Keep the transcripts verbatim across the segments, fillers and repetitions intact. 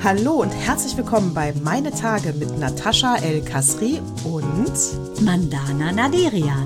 Hallo und herzlich willkommen bei Meine Tage mit Natascha El-Kasri und Mandana Naderian.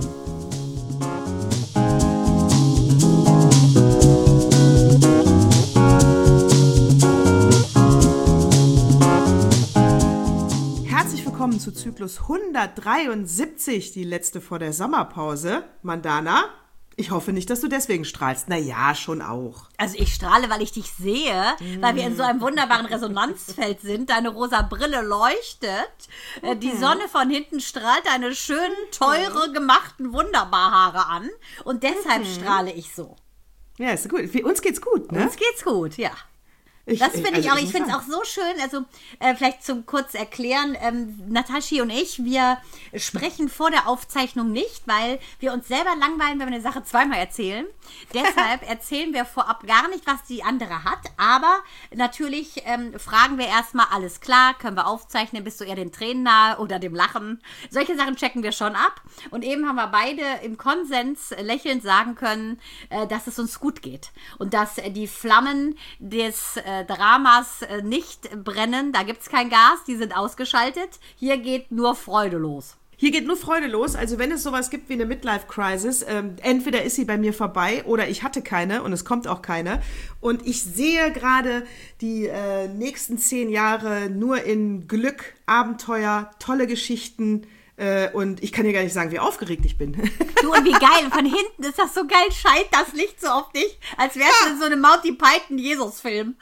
Herzlich willkommen zu Zyklus hundertdreiundsiebzig, die letzte vor der Sommerpause. Mandana, ich hoffe nicht, dass du deswegen strahlst. Na ja, schon auch. Also ich strahle, weil ich dich sehe, mm. weil wir in so einem wunderbaren Resonanzfeld sind. Deine rosa Brille leuchtet, mhm. die Sonne von hinten strahlt deine schönen, teure, gemachten Wunderbarhaare an und deshalb mhm. strahle ich so. Ja, ist gut. Für uns geht's gut, ne? Uns geht's gut, ja. Ich, das finde ich also auch, ich finde es auch so schön, also äh, vielleicht zum kurz erklären, ähm, Nataschi und ich, wir sprechen vor der Aufzeichnung nicht, weil wir uns selber langweilen, wenn wir eine Sache zweimal erzählen. Deshalb erzählen wir vorab gar nicht, was die andere hat, aber natürlich ähm, fragen wir erstmal, alles klar, können wir aufzeichnen, bist du eher den Tränen nahe oder dem Lachen? Solche Sachen checken wir schon ab und eben haben wir beide im Konsens lächelnd sagen können, äh, dass es uns gut geht und dass äh, die Flammen des äh, Dramas äh, nicht brennen, da gibt es kein Gas, die sind ausgeschaltet. Hier geht nur Freude los. Hier geht nur Freude los, also wenn es sowas gibt wie eine Midlife-Crisis, ähm, entweder ist sie bei mir vorbei oder ich hatte keine und es kommt auch keine. Und ich sehe gerade die äh, nächsten zehn Jahre nur in Glück, Abenteuer, tolle Geschichten. Äh, und ich kann dir gar nicht sagen, wie aufgeregt ich bin. Du, und wie geil. Von hinten ist das so geil, scheint das Licht so auf dich, als wärst du in so einem Monty Python Jesus-Film.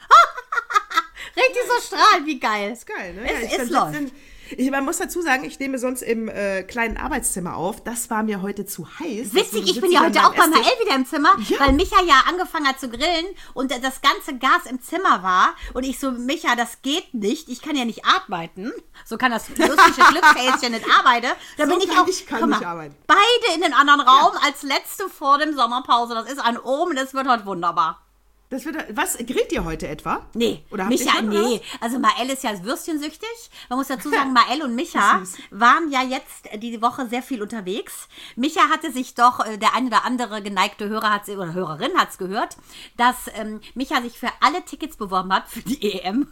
Richtig so strahlen, wie geil. Ist geil, ne? Es ja, ist läuft. Ich, man muss dazu sagen, ich nehme sonst im äh, kleinen Arbeitszimmer auf. Das war mir heute zu heiß. Witzig, ich bin ja heute auch bei Mael wieder im Zimmer, ja. weil Micha ja angefangen hat zu grillen und das ganze Gas im Zimmer war. Und ich so, Micha, das geht nicht. Ich kann ja nicht arbeiten. So kann das lustige Glückshäschen nicht arbeiten. Da so bin ich kann auch, ich kann guck mal, nicht arbeiten. Beide in den anderen Raum ja. als letzte vor dem Sommerpause. Das ist ein Omen, das wird heute wunderbar. Das wird, was, grillt ihr heute etwa? Nee, oder Micha, schon, nee. oder? Also Mael ist ja würstchensüchtig. Man muss dazu sagen, Mael und Micha waren ja jetzt die Woche sehr viel unterwegs. Micha hatte sich doch, der ein oder andere geneigte Hörer hat's, oder Hörerin hat es gehört, dass ähm, Micha sich für alle Tickets beworben hat für die E M.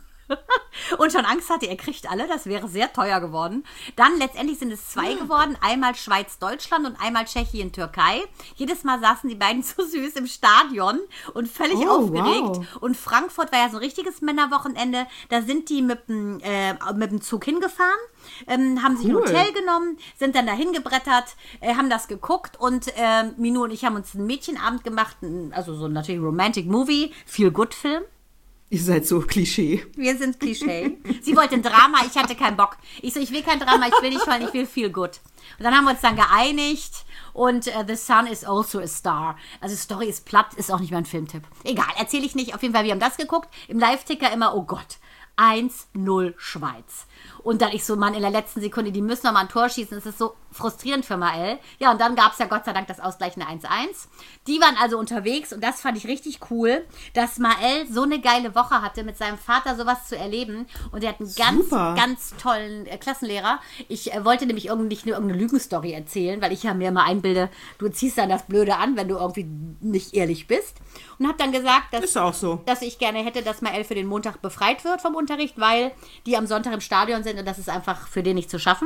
Und schon Angst hatte, er kriegt alle, das wäre sehr teuer geworden. Dann letztendlich sind es zwei geworden, einmal Schweiz-Deutschland und einmal Tschechien-Türkei. Jedes Mal saßen die beiden so süß im Stadion und völlig oh, aufgeregt. Wow. Und Frankfurt war ja so ein richtiges Männerwochenende, da sind die mit dem, äh, mit dem Zug hingefahren, ähm, haben sich cool. ein Hotel genommen, sind dann dahin gebrettert, äh, haben das geguckt und äh, Minu und ich haben uns einen Mädchenabend gemacht, also so natürlich Romantic Movie, Feel-Good-Film. Ihr seid so Klischee. Wir sind Klischee. Sie wollte ein Drama, ich hatte keinen Bock. Ich so, ich will kein Drama, ich will nicht wollen, ich will feel good. Und dann haben wir uns dann geeinigt und uh, The Sun is also a star. Also Story ist platt, ist auch nicht mein Filmtipp. Egal, erzähle ich nicht. Auf jeden Fall, wir haben das geguckt. Im Live-Ticker immer, oh Gott, eins null Schweiz. Und dann ich so, Mann, in der letzten Sekunde, die müssen noch mal ein Tor schießen. Das ist so frustrierend für Mael. Ja, und dann gab es ja Gott sei Dank das ausgleichende eins eins. Die waren also unterwegs und das fand ich richtig cool, dass Mael so eine geile Woche hatte, mit seinem Vater sowas zu erleben. Und er hat einen ganz, Super. ganz tollen äh, Klassenlehrer. Ich äh, wollte nämlich irgendwie nicht nur irgendeine Lügenstory erzählen, weil ich ja mir immer einbilde, du ziehst dann das Blöde an, wenn du irgendwie nicht ehrlich bist. Und habe dann gesagt, dass, ist auch so. dass ich gerne hätte, dass Mael für den Montag befreit wird vom Unterricht, weil die am Sonntag im Stadion sind und das ist einfach für den nicht zu schaffen.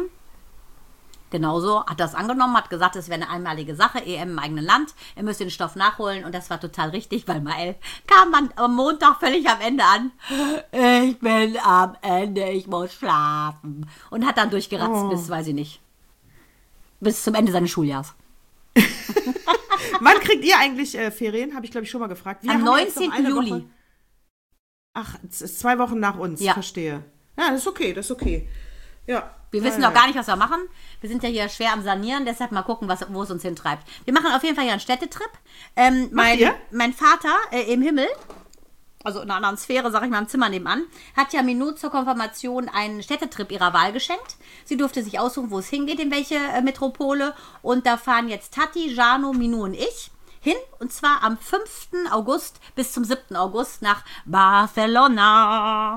Genauso hat das angenommen, hat gesagt, es wäre eine einmalige Sache, E M im eigenen Land, er müsste den Stoff nachholen und das war total richtig, weil Mael kam man am Montag völlig am Ende an. Ich bin am Ende, ich muss schlafen. Und hat dann durchgeratzt oh. bis, weiß ich nicht, bis zum Ende seines Schuljahres. Wann kriegt ihr eigentlich äh, Ferien? Habe ich, glaube ich, schon mal gefragt. Wir am neunzehnten Juli. Woche... Ach, es ist zwei Wochen nach uns, ja. verstehe. Ja, das ist okay, das ist okay. Ja. Wir wissen ja, noch gar nicht, was wir machen. Wir sind ja hier schwer am Sanieren, deshalb mal gucken, was, wo es uns hintreibt. Wir machen auf jeden Fall hier einen Städtetrip. Ähm, mein, ihr? mein Vater äh, im Himmel, also in einer anderen Sphäre, sag ich mal, im Zimmer nebenan, hat ja Minou zur Konfirmation einen Städtetrip ihrer Wahl geschenkt. Sie durfte sich aussuchen, wo es hingeht, in welche äh, Metropole. Und da fahren jetzt Tati, Jano, Minou und ich hin. Und zwar am fünften August bis zum siebten August nach Barcelona.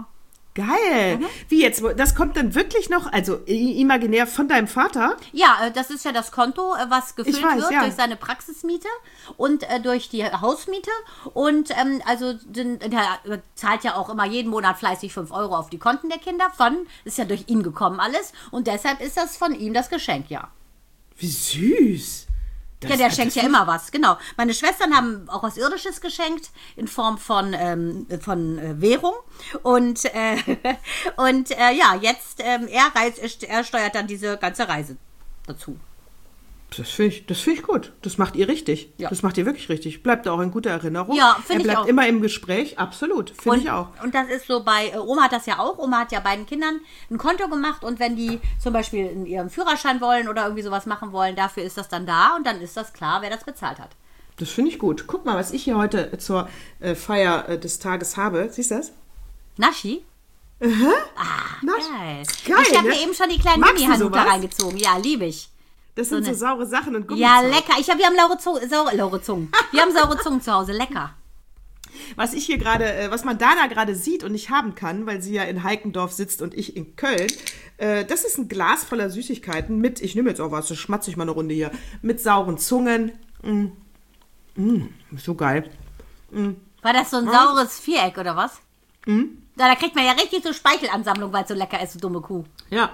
Geil. Mhm. Wie jetzt? Das kommt dann wirklich noch, also imaginär von deinem Vater? Ja, das ist ja das Konto, was gefüllt weiß, wird ja. durch seine Praxismiete und äh, durch die Hausmiete. Und ähm, also den, der zahlt ja auch immer jeden Monat fleißig fünf Euro auf die Konten der Kinder. Von, ist ja durch ihn gekommen alles. Und deshalb ist das von ihm das Geschenk, ja. Wie süß. Das, ja, der schenkt ja immer was, genau. Meine Schwestern haben auch was Irdisches geschenkt in Form von, ähm, von äh, Währung. Und, äh, und äh, ja, jetzt, ähm, er, reist, er steuert dann diese ganze Reise dazu. Das finde ich, das find ich gut. Das macht ihr richtig. Ja. Das macht ihr wirklich richtig. Bleibt auch in guter Erinnerung. Ja, finde ich auch. Er bleibt immer im Gespräch. Absolut. Finde ich auch. Und das ist so bei, äh, Oma hat das ja auch. Oma hat ja beiden Kindern ein Konto gemacht. Und wenn die zum Beispiel in ihren Führerschein wollen oder irgendwie sowas machen wollen, dafür ist das dann da. Und dann ist das klar, wer das bezahlt hat. Das finde ich gut. Guck mal, was ich hier heute zur äh, Feier äh, des Tages habe. Siehst du das? Naschi? Uh-huh. Ah, Nasch. geil. geil. Ich habe Ne? mir eben schon die kleinen Mini-Handtuch da reingezogen. Ja, liebe ich. Das sind so, so saure Sachen und Gummizeug. Ja, lecker. Ich hab, wir haben saure Zungen, saure, saure Zungen. Wir haben saure Zungen zu Hause. Lecker. Was ich hier gerade, was man Dana gerade sieht und nicht haben kann, weil sie ja in Heikendorf sitzt und ich in Köln, äh, das ist ein Glas voller Süßigkeiten mit, ich nehme jetzt auch was, das schmatze ich mal eine Runde hier, mit sauren Zungen. Mm. Mm, so geil. Mm. War das so ein saures Viereck oder was? Mm. Da, da kriegt man ja richtig so Speichelansammlung, weil es so lecker ist, so dumme Kuh. Ja.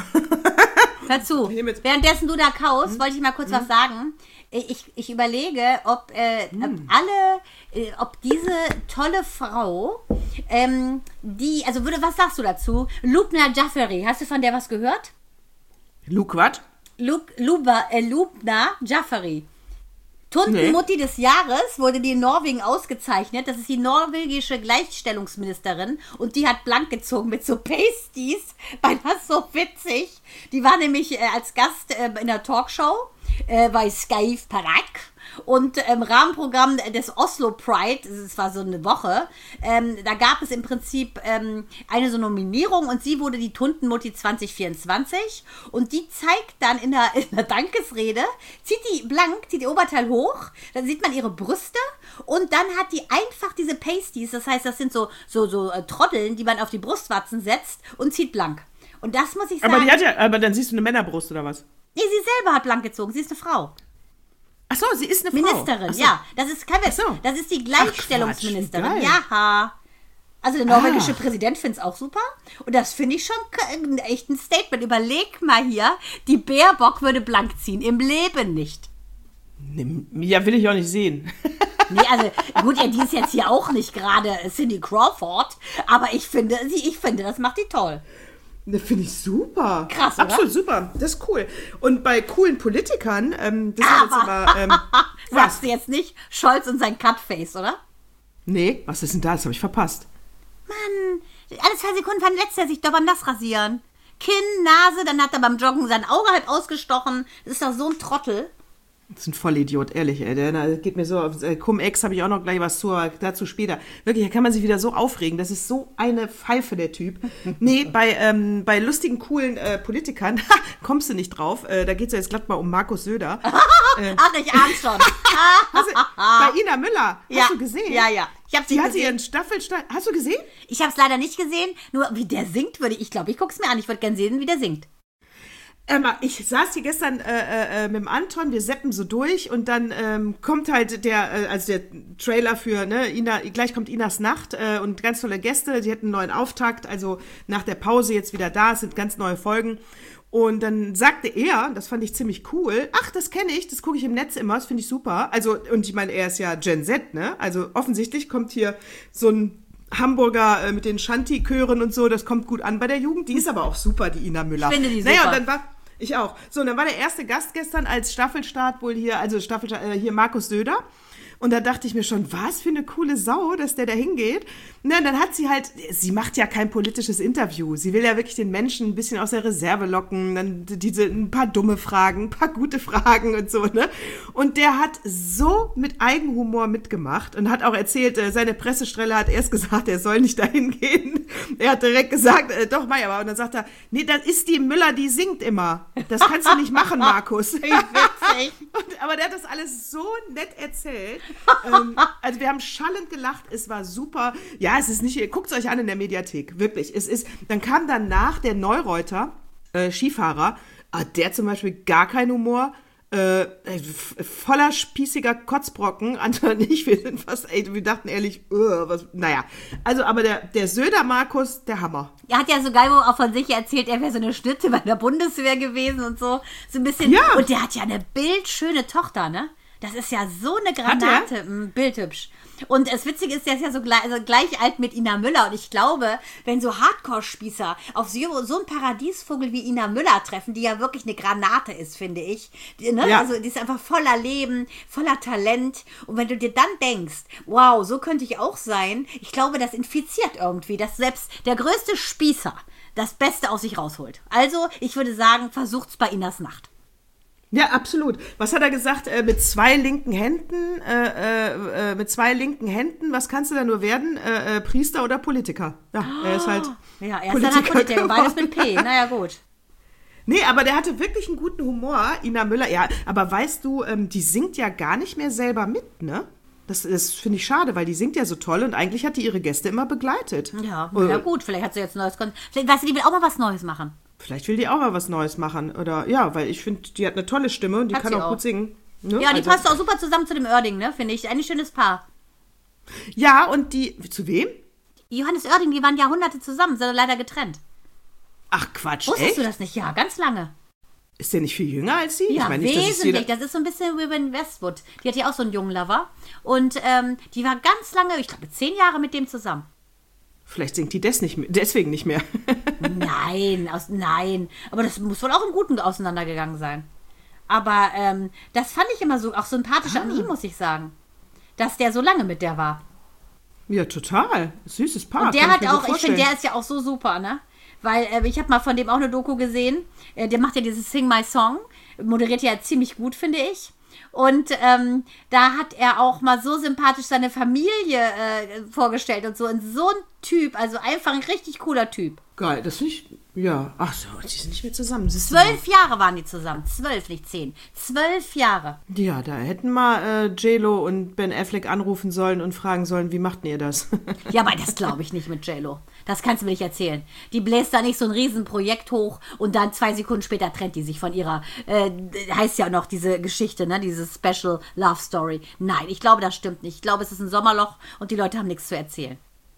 Hör zu, währenddessen du da kaust, hm? wollte ich mal kurz hm? was sagen. Ich, ich überlege, ob äh, hm. alle, äh, ob diese tolle Frau, ähm, die, also würde, was sagst du dazu? Lubna Jafari, hast du von der was gehört? Luke, was? Luke, Luba, äh, Lubna Jafari. Tuntenmutti nee. des Jahres wurde die in Norwegen ausgezeichnet. Das ist die norwegische Gleichstellungsministerin und die hat blank gezogen mit so Pasties, weil das so witzig. Die war nämlich äh, als Gast äh, in der Talkshow äh, bei Skeif Parak und im ähm, Rahmenprogramm des Oslo Pride, das war so eine Woche, ähm, da gab es im Prinzip ähm, eine so Nominierung und sie wurde die Tuntenmutti zwanzig vierundzwanzig und die zeigt dann in der, in der Dankesrede, zieht die blank, zieht ihr Oberteil hoch, dann sieht man ihre Brüste und dann hat die einfach diese Pasties, das heißt, das sind so, so, so äh, Trotteln, die man auf die Brustwarzen setzt und zieht blank. Und das muss ich sagen. Aber die hat ja, aber dann siehst du eine Männerbrust oder was? Nee, sie selber hat blank gezogen, sie ist eine Frau. Ach so, sie ist eine Ministerin, Frau. ja. Das ist kein Witz. So. Das ist die Gleichstellungsministerin. Ach, ja. Also der norwegische ah. Präsident findet es auch super. Und das finde ich schon echt ein Statement. Überleg mal hier, die Baerbock würde blank ziehen. Im Leben nicht. Ja, will ich auch nicht sehen. Nee, also gut, ja, die ist jetzt hier auch nicht gerade Cindy Crawford. Aber ich finde, ich finde, das macht die toll. Das finde ich super. Krass, oder? Absolut super. Das ist cool. Und bei coolen Politikern, ähm, das ist jetzt aber, ähm, sagst du jetzt nicht Scholz und sein Cutface, oder? Nee, was ist denn das? Habe ich verpasst. Mann, alle zwei Sekunden verletzt er sich doch beim das Rasieren. Kinn, Nase, dann hat er beim Joggen sein Auge halb ausgestochen. Das ist doch so ein Trottel. Das ist ein Vollidiot, ehrlich, ey. Der geht mir so auf. Äh, Cum-Ex habe ich auch noch gleich was zu, aber dazu später. Wirklich, da kann man sich wieder so aufregen. Das ist so eine Pfeife, der Typ. Nee, bei, ähm, bei lustigen, coolen äh, Politikern kommst du nicht drauf. Äh, da geht es ja jetzt glatt mal um Markus Söder. äh, Ach, ich ahne schon. Also, bei Ina Müller. Hast ja, du gesehen? Ja, ja. Ich hab sie die gesehen. hatte ihren Staffelstein. Hast du gesehen? Ich habe es leider nicht gesehen. Nur wie der singt, würde ich, ich glaube, ich gucke es mir an. Ich würde gerne sehen, wie der singt. Emma, ich saß hier gestern äh, äh, mit dem Anton, wir seppen so durch und dann ähm, kommt halt der, äh, also der Trailer für, ne, Ina, gleich kommt Inas Nacht äh, und ganz tolle Gäste, die hatten einen neuen Auftakt, also nach der Pause jetzt wieder da, es sind ganz neue Folgen. Und dann sagte er, das fand ich ziemlich cool, ach, das kenne ich, das gucke ich im Netz immer, das finde ich super. Also, und ich meine, er ist ja Gen Z, ne? Also offensichtlich kommt hier so ein Hamburger äh, mit den Shanty-Chören und so, das kommt gut an bei der Jugend. Die ist aber auch super, die Ina Müller. Ich finde die super. Naja, und dann war, ich auch. So, und dann war der erste Gast gestern als Staffelstart wohl hier, also Staffelstart, äh, hier Markus Söder. Und da dachte ich mir schon, was für eine coole Sau, dass der da hingeht. Na, dann hat sie halt, sie macht ja kein politisches Interview. Sie will ja wirklich den Menschen ein bisschen aus der Reserve locken, dann diese, ein paar dumme Fragen, ein paar gute Fragen und so, ne? Und der hat so mit Eigenhumor mitgemacht und hat auch erzählt, seine Pressestrelle hat erst gesagt, er soll nicht dahin gehen. Er hat direkt gesagt, äh, doch, Mai, aber. Und dann sagt er, nee, das ist die Müller, die singt immer. Das kannst du nicht machen, Markus. Wie witzig. Und, aber der hat das alles so nett erzählt. ähm, also wir haben schallend gelacht, es war super. Ja, es ist nicht, guckt es euch an in der Mediathek, wirklich. Es ist, dann kam danach der Neureuter, äh, Skifahrer, ah, der zum Beispiel gar keinen Humor, äh, voller spießiger Kotzbrocken, Anton und ich, wir sind fast, ey, wir dachten ehrlich, uh, was, naja. Also, aber der, der Söder Markus, der Hammer. Er hat ja sogar auch von sich erzählt, er wäre so eine Schnitte bei der Bundeswehr gewesen und so. So ein bisschen. Ja. Und der hat ja eine bildschöne Tochter, ne? Das ist ja so eine Granate, bildhübsch. Und das Witzige ist, der ist ja so gleich, also gleich alt mit Ina Müller. Und ich glaube, wenn so Hardcore-Spießer auf so, so einen Paradiesvogel wie Ina Müller treffen, die ja wirklich eine Granate ist, finde ich. Die, ne? Ja. Also die ist einfach voller Leben, voller Talent. Und wenn du dir dann denkst, wow, so könnte ich auch sein, ich glaube, das infiziert irgendwie, dass selbst der größte Spießer das Beste aus sich rausholt. Also, ich würde sagen, versucht's bei Inas Nacht. Ja, absolut. Was hat er gesagt? Äh, mit zwei linken Händen, äh, äh, mit zwei linken Händen, was kannst du da nur werden? Äh, äh, Priester oder Politiker? Ja, oh, er ist halt Ja, er ist dann halt Politiker, beides mit P, naja gut. Nee, aber der hatte wirklich einen guten Humor, Ina Müller. Ja, aber weißt du, ähm, die singt ja gar nicht mehr selber mit, ne? Das, das finde ich schade, weil die singt ja so toll und eigentlich hat die ihre Gäste immer begleitet. Ja, na gut, vielleicht hat sie jetzt ein neues Konzept. Vielleicht, weißt du, die will auch mal was Neues machen. Vielleicht will die auch mal was Neues machen. Oder ja, weil ich finde, die hat eine tolle Stimme und die hat kann auch, auch gut singen. Ne? Ja, die also, passt auch super zusammen zu dem Oerding, ne? Finde ich. Ein schönes Paar. Ja, und die. Zu wem? Johannes Oerding, die waren Jahrhunderte zusammen, sind leider getrennt. Ach Quatsch, Wusstest echt? du das nicht? Ja, ganz lange. Ist der nicht viel jünger als sie? Ja, ich meine nicht, wesentlich. Das ist, das ist so ein bisschen Vivienne Westwood. Die hat ja auch so einen jungen Lover. Und ähm, die war ganz lange, ich glaube, zehn Jahre mit dem zusammen. Vielleicht singt die des nicht, deswegen nicht mehr. Nein, aus, nein. Aber das muss wohl auch im Guten auseinandergegangen sein. Aber ähm, das fand ich immer so auch sympathisch ah. an ihm, muss ich sagen. Dass der so lange mit der war. Ja, total. Süßes Paar. Und der hat auch, ich finde, der ist ja auch so super, ne? Weil äh, ich habe mal von dem auch eine Doku gesehen. Äh, der macht ja dieses Sing My Song. Moderiert ja ziemlich gut, finde ich. Und ähm, da hat er auch mal so sympathisch seine Familie äh, vorgestellt und so. Und so ein Typ, also einfach ein richtig cooler Typ. Geil, das finde ich, ja. Ach so, die sind nicht mehr zusammen. Zwölf Jahre waren die zusammen. Zwölf, nicht zehn. Zwölf Jahre. Ja, da hätten mal äh, J-Lo und Ben Affleck anrufen sollen und fragen sollen, wie macht ihr das? Ja, aber das glaube ich nicht mit J-Lo. Das kannst du mir nicht erzählen. Die bläst da nicht so ein Riesenprojekt hoch und dann zwei Sekunden später trennt die sich von ihrer, äh, heißt ja noch diese Geschichte, ne, diese Special Love Story. Nein, ich glaube, das stimmt nicht. Ich glaube, es ist ein Sommerloch und die Leute haben nichts zu erzählen.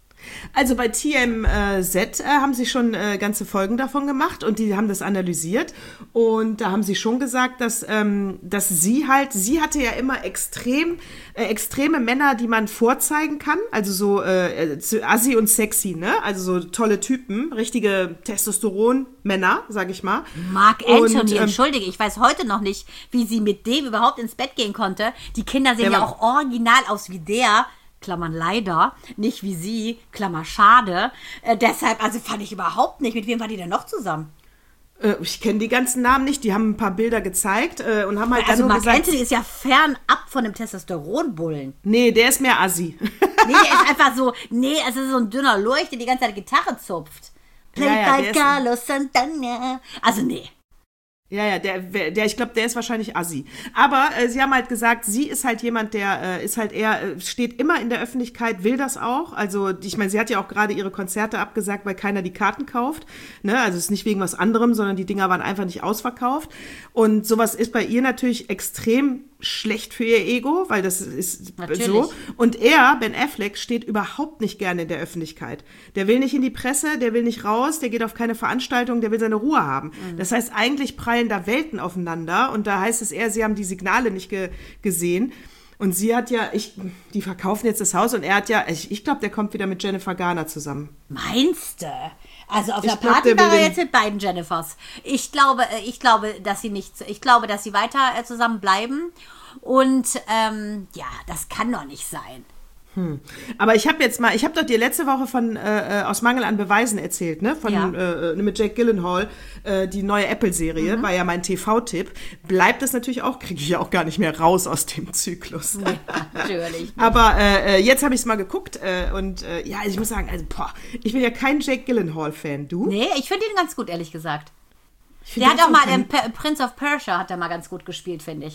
Also bei T M Z äh, haben sie schon äh, ganze Folgen davon gemacht und die haben das analysiert und da haben sie schon gesagt, dass, ähm, dass sie halt, sie hatte ja immer extrem, äh, extreme Männer, die man vorzeigen kann, also so äh, assi und sexy, ne? Also so tolle Typen, richtige Testosteron-Männer, sag ich mal. Mark Anthony, und, ähm, entschuldige, ich weiß heute noch nicht, wie sie mit dem überhaupt ins Bett gehen konnte. Die Kinder sehen ja auch original aus wie der, Klammern leider, nicht wie sie, Klammer schade. Äh, deshalb, also fand ich überhaupt nicht. Mit wem war die denn noch zusammen? Äh, ich kenne die ganzen Namen nicht. Die haben ein paar Bilder gezeigt äh, und haben halt also dann Mark gesagt, Anthony ist ja fernab von dem Testosteronbullen. Nee, der ist mehr Assi. Nee, der ist einfach so, nee, es ist so ein dünner Lurch, der die ganze Zeit Gitarre zupft. Play ja, ja, by Carlos Santana. Also nee. Ja, ja, der, der ich glaube, der ist wahrscheinlich assi. Aber äh, sie haben halt gesagt, sie ist halt jemand, der äh, ist halt eher, äh, steht immer in der Öffentlichkeit, will das auch. Also ich meine, sie hat ja auch gerade ihre Konzerte abgesagt, weil keiner die Karten kauft. Ne? Also es ist nicht wegen was anderem, sondern die Dinger waren einfach nicht ausverkauft. Und sowas ist bei ihr natürlich extrem schlecht für ihr Ego, weil das ist natürlich so. Und er, Ben Affleck, steht überhaupt nicht gerne in der Öffentlichkeit. Der will nicht in die Presse, der will nicht raus, der geht auf keine Veranstaltung, der will seine Ruhe haben. Mhm. Das heißt, eigentlich prallen da Welten aufeinander und da heißt es eher, sie haben die Signale nicht ge- gesehen. Und sie hat ja, ich, die verkaufen jetzt das Haus und er hat ja, ich, ich glaube, der kommt wieder mit Jennifer Garner zusammen. Meinst du? Also auf der Party war er jetzt mit beiden Jennifers. Ich glaube, ich glaube, dass sie nicht, ich glaube, dass sie weiter zusammen bleiben. Und ähm, ja, das kann doch nicht sein. Hm. Aber ich habe jetzt mal, ich habe doch dir letzte Woche von äh, aus Mangel an Beweisen erzählt, ne? Von ja. äh, mit Jake Gyllenhaal, äh, die neue Apple-Serie, mhm. war ja mein T V-Tipp. Bleibt es natürlich auch, kriege ich ja auch gar nicht mehr raus aus dem Zyklus. Ja, natürlich. Nicht. Aber äh, jetzt habe ich es mal geguckt äh, und äh, ja, also ich muss sagen, also boah, ich bin ja kein Jake Gyllenhaal-Fan. Du? Nee, ich finde ihn ganz gut, ehrlich gesagt. Der hat auch mal, ähm, P- Prince of Persia hat er mal ganz gut gespielt, finde ich.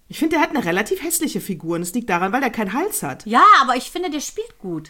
Ich finde, der hat eine relativ hässliche Figur und es liegt daran, weil er keinen Hals hat. Ja, aber ich finde, der spielt gut.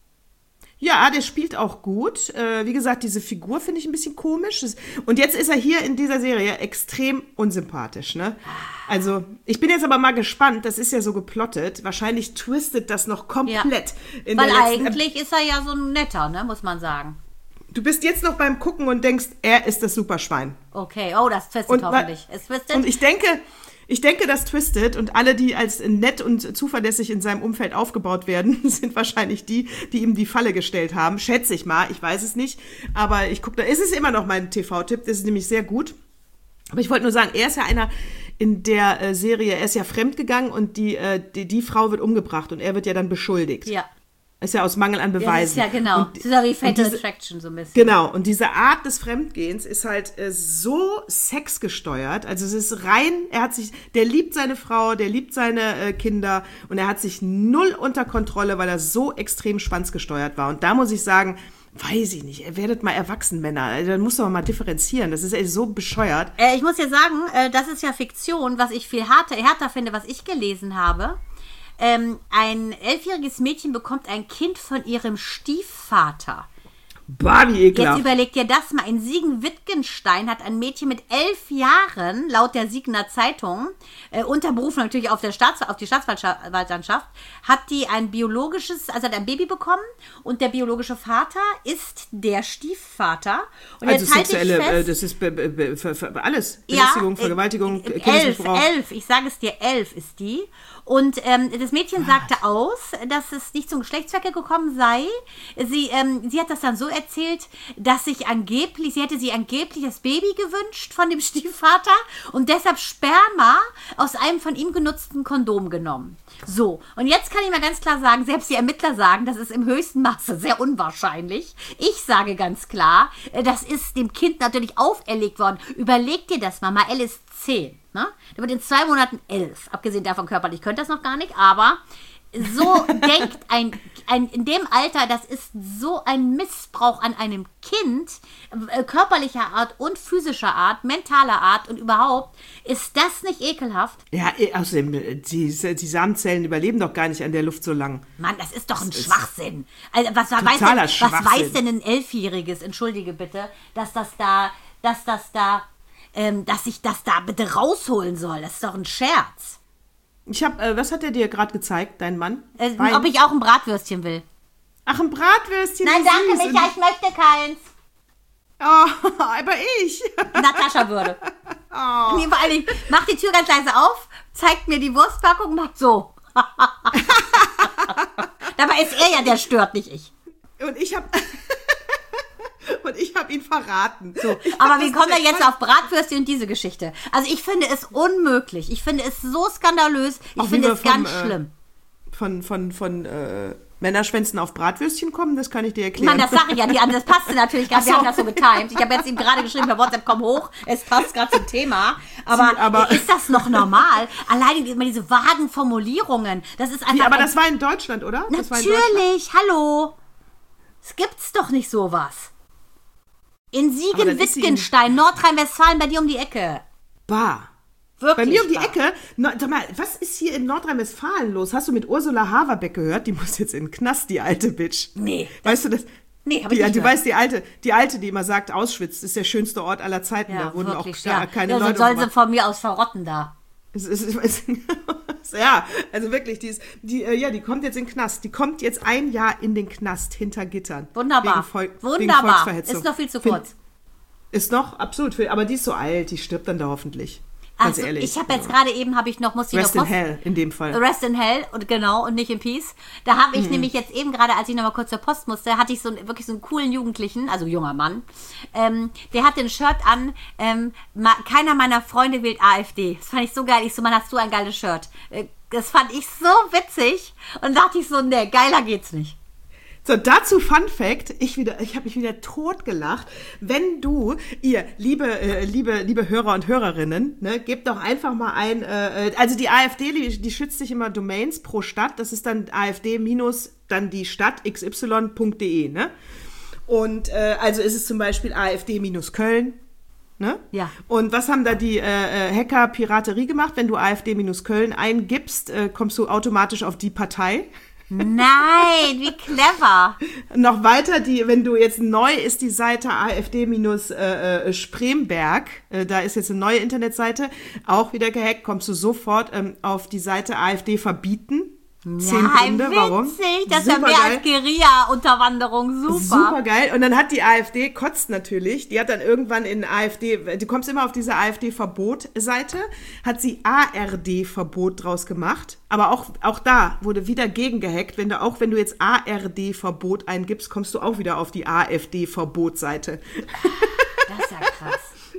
Ja, der spielt auch gut. Äh, wie gesagt, diese Figur finde ich ein bisschen komisch. Und jetzt ist er hier in dieser Serie extrem unsympathisch, ne? Also, ich bin jetzt aber mal gespannt. Das ist ja so geplottet. Wahrscheinlich twistet das noch komplett. Ja. In Weil der letzten eigentlich Ep- ist er ja so ein netter, ne, muss man sagen. Du bist jetzt noch beim Gucken und denkst, er ist das Superschwein. Okay, oh, das twistet und, hoffentlich. Es twistet. Und ich denke... Ich denke, das twistet und alle, die als nett und zuverlässig in seinem Umfeld aufgebaut werden, sind wahrscheinlich die, die ihm die Falle gestellt haben. Schätze ich mal, ich weiß es nicht. Aber ich gucke da, es ist immer noch mein T V-Tipp, das ist nämlich sehr gut. Aber ich wollte nur sagen, er ist ja einer in der äh, Serie, er ist ja fremdgegangen und die, äh, die, die Frau wird umgebracht und er wird ja dann beschuldigt. Ja. Ist ja aus Mangel an Beweisen. Ja, das ist ja genau. Und, das ist ja wie Fatal diese, Attraction so ein bisschen. Genau. Und diese Art des Fremdgehens ist halt äh, so sexgesteuert. Also es ist rein, er hat sich, der liebt seine Frau, der liebt seine äh, Kinder und er hat sich null unter Kontrolle, weil er so extrem schwanzgesteuert war. Und da muss ich sagen, weiß ich nicht, ihr werdet mal Erwachsenenmänner. Also, dann musst du aber mal differenzieren. Das ist echt so bescheuert. Äh, ich muss dir sagen, äh, das ist ja Fiktion, was ich viel härter, härter finde, was ich gelesen habe. Ähm, ein elfjähriges Mädchen bekommt ein Kind von ihrem Stiefvater. Bah, wie ekelhaft. Jetzt überleg dir das mal. In Siegen-Wittgenstein hat ein Mädchen mit elf Jahren, laut der Siegener Zeitung, äh, unter Berufung natürlich auf, der Staats, auf die Staatsanwaltschaft, hat die ein biologisches, also hat ein Baby bekommen und der biologische Vater ist der Stiefvater. Und also jetzt sexuelle, halt äh, das ist be, be, be, für, für alles. ja, Belästigung, Vergewaltigung, äh, Kindesmissbrauch. Elf, elf, ich sage es dir, elf ist die. Und ähm, das Mädchen sagte aus, dass es nicht zum Geschlechtsverkehr gekommen sei. Sie, ähm, sie hat das dann so erzählt, dass sich angeblich, sie hätte sich angeblich das Baby gewünscht von dem Stiefvater und deshalb Sperma aus einem von ihm genutzten Kondom genommen. So, und jetzt kann ich mal ganz klar sagen, selbst die Ermittler sagen, das ist im höchsten Maße sehr unwahrscheinlich. Ich sage ganz klar, das ist dem Kind natürlich auferlegt worden. Überleg dir das mal, Mael ist zehn. Ne? Der wird in zwei Monaten elf. Abgesehen davon körperlich könnte das noch gar nicht, aber so denkt ein, ein, in dem Alter, das ist so ein Missbrauch an einem Kind, äh, körperlicher Art und physischer Art, mentaler Art und überhaupt, ist das nicht ekelhaft? Ja, außerdem, die, die Samenzellen überleben doch gar nicht an der Luft so lang. Mann, das ist doch ein das Schwachsinn. Also, was, weiß denn, was weiß denn ein Elfjähriges, entschuldige bitte, dass das da, dass das da, ähm, dass ich das da bitte rausholen soll? Das ist doch ein Scherz. Ich hab, äh, was hat er dir gerade gezeigt, dein Mann? Äh, ob ich auch ein Bratwürstchen will. Ach, ein Bratwürstchen? Nein, danke, Micha, ich möchte keins. Oh, aber ich. Natascha würde. Oh. Nee, vor allen Dingen, macht die Tür ganz leise auf, zeigt mir die Wurstpackung, macht so. Dabei ist er ja, der stört, nicht ich. Und ich hab... Und ich habe ihn verraten. So, aber wie kommen wir jetzt auf Bratwürstchen und diese Geschichte? Also ich finde es unmöglich. Ich finde es so skandalös. Ich Auch finde es vom, ganz äh, schlimm. Von, von, von äh, Männerschwänzen auf Bratwürstchen kommen, das kann ich dir Ich erklären. meine, das sage ich ja, die, das passte natürlich gerade. Wir so. haben das so getimt. Ich habe jetzt ihm gerade geschrieben, per WhatsApp, komm hoch, es passt gerade zum Thema. Aber, Sie, aber ist das noch normal? Alleine immer diese vagen Formulierungen. Das ist einfach. Wie, aber ein, das war in Deutschland, oder? Das war in natürlich, hallo. Es gibt's doch nicht sowas. In Siegen-Wittgenstein, Nordrhein-Westfalen, bei dir um die Ecke. Bah. Wirklich Bei mir um die wahr. Ecke. No, sag mal, was ist hier in Nordrhein-Westfalen los? Hast du mit Ursula Haverbeck gehört? Die muss jetzt in den Knast, die alte Bitch. Nee. Weißt du das? Nee, hab die, ich nicht Du gehört. weißt, die alte, die alte, die immer sagt, Auschwitz ist der schönste Ort aller Zeiten. Ja, da wurden wirklich, auch gar, ja. keine ja, Leute so soll sie umgebracht. von mir aus verrotten da. Es ist, es ist, ja, also wirklich, die, ist, die, äh, ja, die kommt jetzt in den Knast. Die kommt jetzt ein Jahr in den Knast hinter Gittern. Wunderbar. Wegen Vol- wegen Wunderbar. Volksverhetzung. Ist noch viel zu Find- kurz. Ist noch absolut viel, aber die ist so alt, die stirbt dann da hoffentlich. Ganz Also, ehrlich. ich habe jetzt gerade eben, habe ich noch, muss ich Rest noch in Post, Hell in dem Fall. Rest in Hell und genau und nicht in Peace. Da habe ich Mhm. nämlich jetzt eben gerade, als ich noch mal kurz zur Post musste, hatte ich so einen, wirklich so einen coolen Jugendlichen, also junger Mann, ähm, der hatte ein Shirt an, ähm, ma, keiner meiner Freunde wählt AfD. Das fand ich so geil. Ich so, man, hast du ein geiles Shirt. Äh, das fand ich so witzig und dachte ich so, ne, geiler geht's nicht. So, dazu Fun Fact, ich wieder, ich habe mich wieder totgelacht. Wenn du, ihr, liebe, äh, liebe, liebe Hörer und Hörerinnen, ne, gebt doch einfach mal ein, äh, also die AfD, die, die schützt sich immer Domains pro Stadt, das ist dann AfD minus dann die Stadt xy punkt de, ne? Und äh, also ist es zum Beispiel AfD minus Köln, Ne? Ja. Und was haben da die äh, Hacker Piraterie gemacht? Wenn du AfD-Köln eingibst, äh, kommst du automatisch auf die Partei. Nein, wie clever. Noch weiter, die, wenn du jetzt neu ist die Seite AfD-Spremberg, äh, äh, da ist jetzt eine neue Internetseite, auch wieder gehackt, kommst du sofort ähm, auf die Seite AfD verbieten. Zehn ja, Gründe, witzig. warum? Das ist ja mehr als Guerilla-Unterwanderung. Super. Super geil. Und dann hat die AfD, kotzt natürlich, die hat dann irgendwann in AfD, du kommst immer auf diese AfD-Verbot-Seite, hat sie A R D-Verbot draus gemacht. Aber auch, auch da wurde wieder gegengehackt. Wenn du, auch wenn du jetzt A R D-Verbot eingibst, kommst du auch wieder auf die AfD-Verbot-Seite. Das ist ja krass.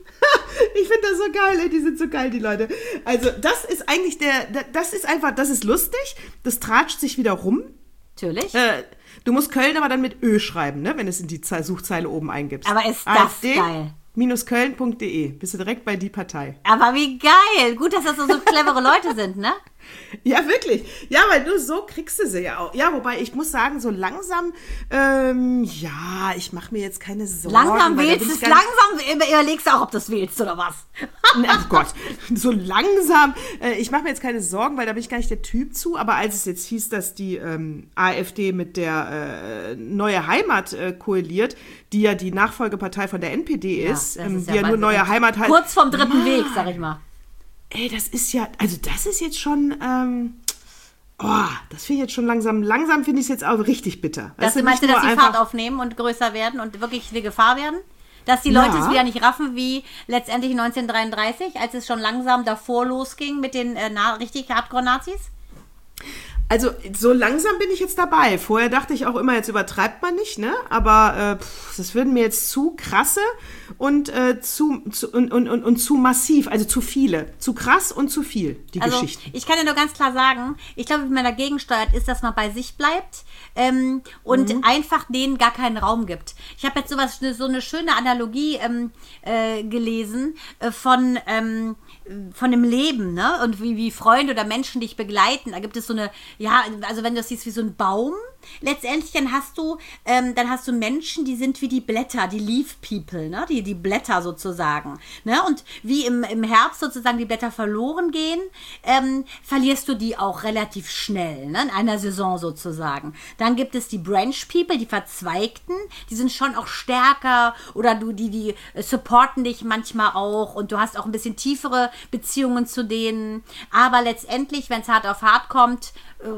Ich finde das so geil, ey, die sind so geil, die Leute. Also das ist eigentlich der, das ist einfach, das ist lustig, das tratscht sich wieder rum. Natürlich. Äh, du musst Köln aber dann mit Ö schreiben, ne, wenn du es in die Suchzeile oben eingibst. Aber ist das AfD geil. Köln punkt de, bist du direkt bei die Partei. Aber wie geil, gut, dass das so, so clevere Leute sind, ne? Ja, wirklich. Ja, weil nur so kriegst du sie ja auch. Ja, wobei ich muss sagen, so langsam, ähm, ja, ich mache mir jetzt keine Sorgen. Langsam wählst du es, langsam überlegst du auch, ob du es wählst oder was. Ach Gott, so langsam. Äh, ich mache mir jetzt keine Sorgen, weil da bin ich gar nicht der Typ zu. Aber als es jetzt hieß, dass die ähm, AfD mit der äh, Neue Heimat äh, koaliert, die ja die Nachfolgepartei von der N P D ist, ja, ähm, ist die ja, ja nur Neue Heimat heißt. Kurz vom dritten ah. Weg, sag ich mal. Ey, das ist ja, also das ist jetzt schon, ähm, oh, das finde ich jetzt schon langsam, langsam finde ich es jetzt auch richtig bitter. Dass du meinst, dass die Fahrt aufnehmen und größer werden und wirklich eine Gefahr werden? Dass die Leute ja. es wieder nicht raffen wie letztendlich neunzehnhundertdreiunddreißig, als es schon langsam davor losging mit den äh, na- richtig Hardcore-Nazis? Also so langsam bin ich jetzt dabei. Vorher dachte ich auch immer, jetzt übertreibt man nicht, ne? Aber äh, pff, das würden mir jetzt zu krasse und, äh, zu, zu, und, und, und, und zu massiv, also zu viele. Zu krass und zu viel, die also, Geschichten. Ich kann dir nur ganz klar sagen, ich glaube, wie man dagegen steuert, ist, dass man bei sich bleibt ähm, und mhm. einfach denen gar keinen Raum gibt. Ich habe jetzt sowas, so eine schöne Analogie ähm, äh, gelesen äh, von... Ähm, von dem Leben, ne? Und wie, wie Freunde oder Menschen dich begleiten. Da gibt es so eine, ja, also wenn du das siehst wie so ein Baum, letztendlich dann hast du, ähm, dann hast du Menschen, die sind wie die Blätter, die Leaf People, ne? Die, die Blätter sozusagen, ne? Und wie im, im Herbst sozusagen die Blätter verloren gehen, ähm, verlierst du die auch relativ schnell, ne? In einer Saison sozusagen. Dann gibt es die Branch People, die Verzweigten, die sind schon auch stärker oder du, die, die supporten dich manchmal auch und du hast auch ein bisschen tiefere Beziehungen zu denen, aber letztendlich, wenn es hart auf hart kommt,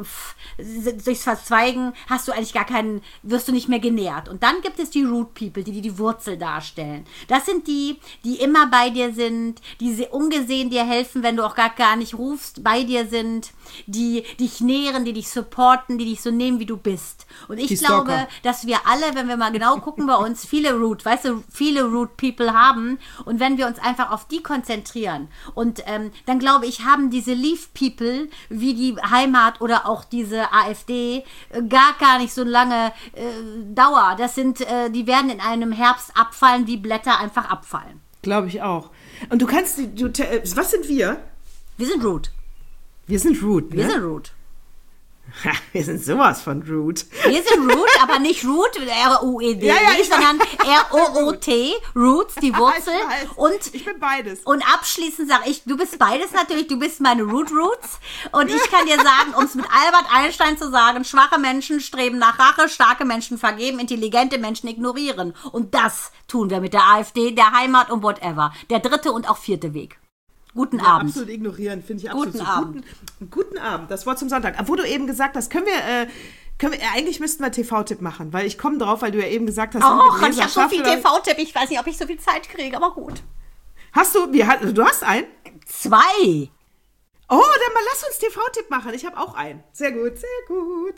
äh, durchs Verzweigen hast du eigentlich gar keinen, wirst du nicht mehr genährt. Und dann gibt es die Root People, die die, die Wurzel darstellen. Das sind die, die immer bei dir sind, die ungesehen dir helfen, wenn du auch gar, gar nicht rufst, bei dir sind, die dich nähren, die dich supporten, die dich so nehmen, wie du bist. Und ich glaube, dass wir alle, wenn wir mal genau gucken bei uns, viele Root, weißt du, viele Root People haben und wenn wir uns einfach auf die konzentrieren und ähm, dann glaube ich, haben diese Leaf People wie die Heimat oder auch diese AfD äh, gar gar nicht so lange äh, Dauer. Das sind, äh, die werden in einem Herbst abfallen, wie Blätter einfach abfallen. Glaube ich auch. Und du kannst, du, was sind wir? Wir sind Root. Wir sind Root, ne? Wir sind Root. Ha, wir sind sowas von Root. Wir sind Root, aber nicht Root, R U E D, ja, ja, sondern R O O T, Roots, die Wurzel. Ich und ich bin beides. Und abschließend sage ich, du bist beides natürlich, du bist meine Root Roots. Und ich kann dir sagen, um es mit Albert Einstein zu sagen, schwache Menschen streben nach Rache, starke Menschen vergeben, intelligente Menschen ignorieren. Und das tun wir mit der AfD, der Heimat und whatever. Der dritte und auch vierte Weg. Guten ja, Abend. Absolut ignorieren, finde ich absolut. Guten so. Abend. Guten, guten Abend, das Wort zum Sonntag. Wo du eben gesagt hast, können wir, äh, können wir, eigentlich müssten wir T V-Tipp machen, weil ich komme drauf, weil du ja eben gesagt hast, oh, ich habe so viel T V-Tipp, ich weiß nicht, ob ich so viel Zeit kriege, aber gut. Hast du, wie, du hast einen? Zwei. Oh, dann mal lass uns T V-Tipp machen, ich habe auch einen. Sehr gut, sehr gut.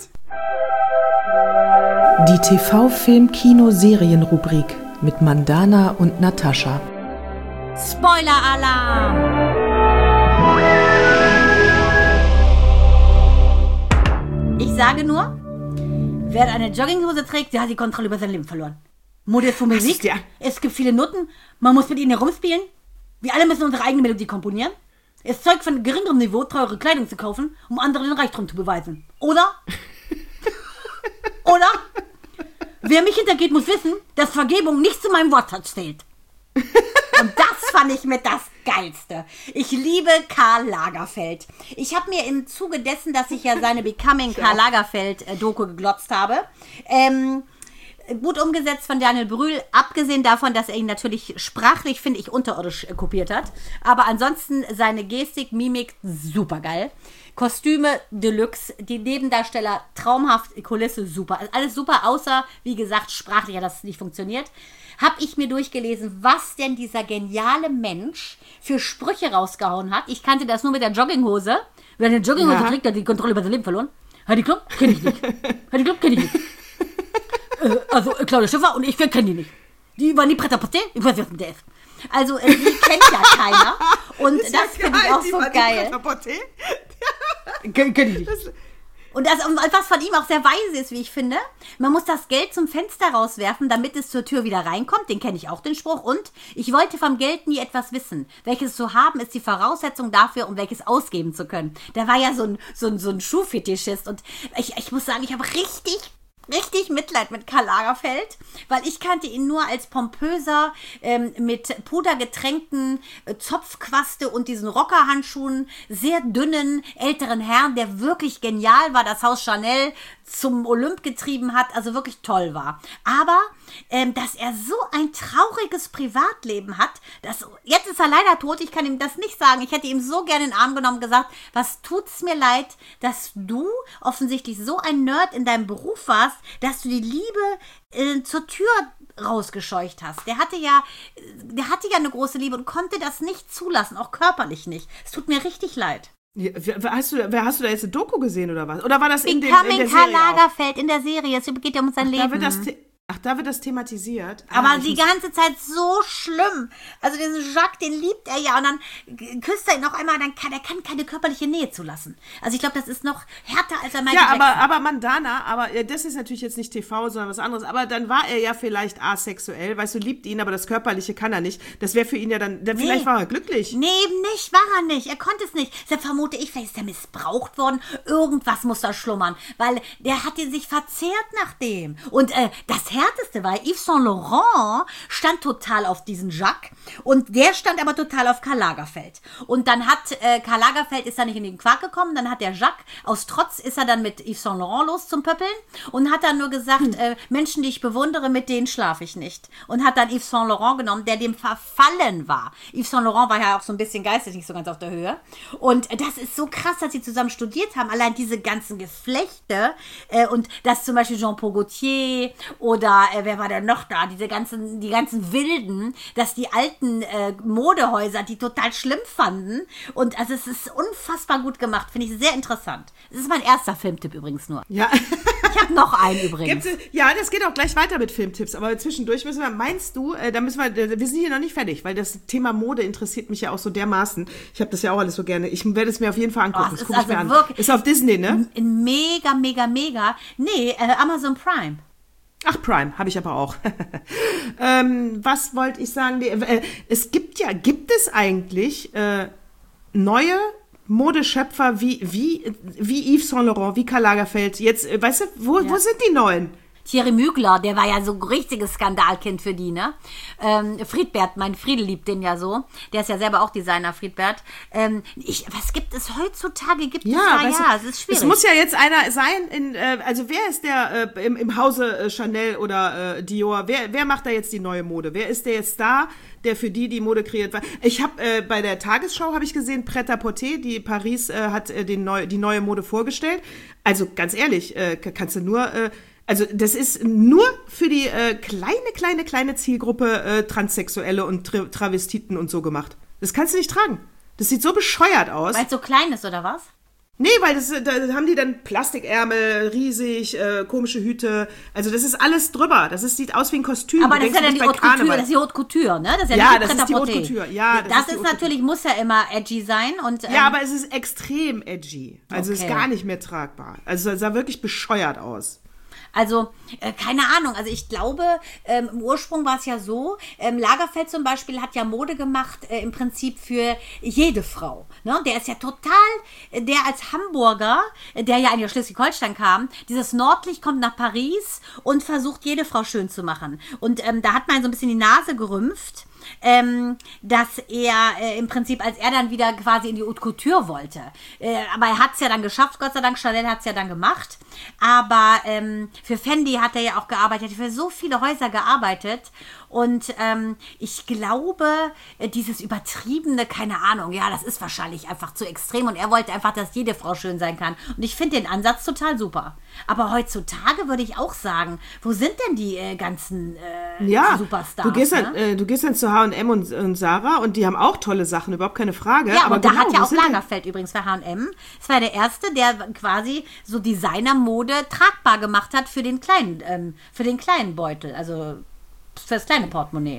Die T V-Film-Kino-Serien-Rubrik mit Mandana und Natascha. Spoiler-Alarm! Ich sage nur, wer eine Jogginghose trägt, der hat die Kontrolle über sein Leben verloren. Mode ist Musik, ja. Es gibt viele Noten, man muss mit ihnen herumspielen. Wir alle müssen unsere eigene Melodie komponieren. Es zeugt von geringerem Niveau, teure Kleidung zu kaufen, um anderen den Reichtum zu beweisen. Oder? Oder? Wer mich hintergeht, muss wissen, dass Vergebung nicht zu meinem Wortschatz zählt. Und das fand ich mit das Geilste. Ich liebe Karl Lagerfeld. Ich habe mir im Zuge dessen, dass ich ja seine Becoming Karl Lagerfeld-Doku geglotzt habe, ähm, gut umgesetzt von Daniel Brühl, abgesehen davon, dass er ihn natürlich sprachlich, finde ich, unterirdisch äh, kopiert hat. Aber ansonsten seine Gestik, Mimik, super geil. Kostüme Deluxe, die Nebendarsteller traumhaft, Kulisse super. Also alles super, außer, wie gesagt, sprachlich hat das nicht funktioniert. Habe ich mir durchgelesen, was denn dieser geniale Mensch für Sprüche rausgehauen hat. Ich kannte das nur mit der Jogginghose. Wer eine Jogginghose ja. trägt, hat die Kontrolle über sein Leben verloren. Heidi Klum? Kenn ich nicht. Heidi Klum? Kenn ich nicht. äh, also Claudia Schiffer und ich kenne die nicht. Die waren die Prêt-à-porter? Ich weiß nicht, was der ist. Also, äh, die kennt ja keiner. Und das, das finde ich auch so geil. Kenn ich nicht. Und das, und was von ihm auch sehr weise ist, wie ich finde, man muss das Geld zum Fenster rauswerfen, damit es zur Tür wieder reinkommt. Den kenne ich auch, den Spruch. Und ich wollte vom Geld nie etwas wissen. Welches zu haben, ist die Voraussetzung dafür, um welches ausgeben zu können. Der war ja so ein, so ein, so ein Schuhfetischist. Und ich, ich muss sagen, ich habe richtig... richtig Mitleid mit Karl Lagerfeld, weil ich kannte ihn nur als pompöser, ähm, mit pudergetränkten äh, Zopfquaste und diesen Rockerhandschuhen, sehr dünnen, älteren Herrn, der wirklich genial war, das Haus Chanel zum Olymp getrieben hat, also wirklich toll war. Aber, ähm, dass er so ein trauriges Privatleben hat, das, jetzt ist er leider tot, ich kann ihm das nicht sagen, ich hätte ihm so gerne in den Arm genommen und gesagt, was tut's mir leid, dass du offensichtlich so ein Nerd in deinem Beruf warst, dass du die Liebe äh, zur Tür rausgescheucht hast. Der hatte ja, der hatte ja eine große Liebe und konnte das nicht zulassen, auch körperlich nicht. Es tut mir richtig leid. Ja, wer, hast du, wer hast du da jetzt eine Doku gesehen oder was? Oder war das in, dem, in der Serie Karl Lagerfeld auch? In der Serie, es geht ja um sein Ach, Leben. Da wird das Ach, da wird das thematisiert. Aber ah, die ganze Zeit so schlimm. Also diesen Jacques, den liebt er ja. Und dann küsst er ihn noch einmal, dann kann er kann keine körperliche Nähe zulassen. Also ich glaube, das ist noch härter als er Michael Ja, aber, Jackson. aber Mandana, aber das ist natürlich jetzt nicht T V, sondern was anderes. Aber dann war er ja vielleicht asexuell. Weißt du, liebt ihn, aber das Körperliche kann er nicht. Das wäre für ihn ja dann, dann nee. Vielleicht war er glücklich. Nee, eben nicht, war er nicht. Er konnte es nicht. Deshalb vermute ich, vielleicht ist er missbraucht worden. Irgendwas muss da schlummern. Weil der hat ihn sich verzehrt nach dem. Und äh, das Härteste war, Yves Saint Laurent stand total auf diesen Jacques und der stand aber total auf Karl Lagerfeld. Und dann hat äh, Karl Lagerfeld ist dann nicht in den Quark gekommen, dann hat der Jacques aus Trotz ist er dann mit Yves Saint Laurent los zum Pöppeln und hat dann nur gesagt, hm. äh, Menschen, die ich bewundere, mit denen schlafe ich nicht. Und hat dann Yves Saint Laurent genommen, der dem verfallen war. Yves Saint Laurent war ja auch so ein bisschen geistig nicht so ganz auf der Höhe. Und äh, das ist so krass, dass sie zusammen studiert haben. Allein diese ganzen Geflechte äh, und dass zum Beispiel Jean-Paul Gaultier oder äh, wer war der noch da, diese ganzen, die ganzen Wilden, dass die alten äh, Modehäuser die total schlimm fanden. Und also es ist unfassbar gut gemacht, finde ich sehr interessant. Das ist mein erster Filmtipp übrigens nur. Ja. Ich habe noch einen übrigens. Gibt's, ja, das geht auch gleich weiter mit Filmtipps, aber zwischendurch müssen wir, meinst du, äh, da müssen wir, äh, wir sind hier noch nicht fertig, weil das Thema Mode interessiert mich ja auch so dermaßen. Ich habe das ja auch alles so gerne. Ich werde es mir auf jeden Fall angucken. Oh, das gucke ich also mir an. Ist auf Disney, ne? Mega, mega, mega. Nee, äh, Amazon Prime. Ach, Prime, habe ich aber auch. ähm, was wollte ich sagen? Äh, es gibt ja, gibt es eigentlich äh, neue Modeschöpfer wie, wie, wie Yves Saint Laurent, wie Karl Lagerfeld? Jetzt, äh, weißt du, wo, ja. wo sind die neuen? Thierry Mugler, der war ja so ein richtiges Skandalkind für die, ne? Ähm, Friedbert, mein Friedel liebt den ja so. Der ist ja selber auch Designer, Friedbert. Ähm, ich, was gibt es heutzutage? Gibt ja, es da, ja, es ist schwierig. Es muss ja jetzt einer sein, in, äh, also wer ist der äh, im, im Hause äh, Chanel oder äh, Dior? Wer, wer macht da jetzt die neue Mode? Wer ist der jetzt da, der für die die Mode kreiert war? Ich habe äh, bei der Tagesschau, habe ich gesehen, Pret-à-Porter, die Paris äh, hat äh, den neu, die neue Mode vorgestellt. Also ganz ehrlich, äh, kannst du nur... Äh, Also das ist nur für die äh, kleine, kleine, kleine Zielgruppe äh, Transsexuelle und Tra- Travestiten und so gemacht. Das kannst du nicht tragen. Das sieht so bescheuert aus. Weil es so klein ist, oder was? Nee, weil das, da haben die dann Plastikärmel, riesig, äh, komische Hüte. Also das ist alles drüber. Das ist, sieht aus wie ein Kostüm. Aber das ist ja dann die Haute Couture, das ist die Haute Couture, ne? Das ist ja, ja nicht das ist die Haute Couture. Ja, das, das ist, ist natürlich, muss ja immer edgy sein. Und, ähm, ja, aber es ist extrem edgy. Also es okay. ist gar nicht mehr tragbar. Also es sah wirklich bescheuert aus. Also, äh, keine Ahnung, also ich glaube, ähm, im Ursprung war es ja so, ähm, Lagerfeld zum Beispiel hat ja Mode gemacht, äh, im Prinzip für jede Frau. Ne? Der ist ja total, äh, der als Hamburger, äh, der ja in Schleswig-Holstein kam, dieses Nordlicht kommt nach Paris und versucht, jede Frau schön zu machen. Und ähm, da hat man so ein bisschen die Nase gerümpft. ähm, dass er äh, im Prinzip, als er dann wieder quasi in die Haute Couture wollte. Äh, aber er hat es ja dann geschafft, Gott sei Dank. Chanel hat es ja dann gemacht. Aber ähm, für Fendi hat er ja auch gearbeitet, für so viele Häuser gearbeitet. Und ähm, ich glaube, dieses übertriebene, keine Ahnung, ja, das ist wahrscheinlich einfach zu extrem. Und er wollte einfach, dass jede Frau schön sein kann. Und ich finde den Ansatz total super. Aber heutzutage würde ich auch sagen, wo sind denn die äh, ganzen äh, ja, Superstars? Du gehst, ne? dann, äh, du gehst dann zu H und M und, und Sarah und die haben auch tolle Sachen, überhaupt keine Frage. Ja, aber und da genau, hat ja wo auch sind Lagerfeld übrigens für H und M. Es war der Erste, der quasi so Designermode tragbar gemacht hat für den kleinen, ähm, für den kleinen Beutel, also fürs kleine Portemonnaie.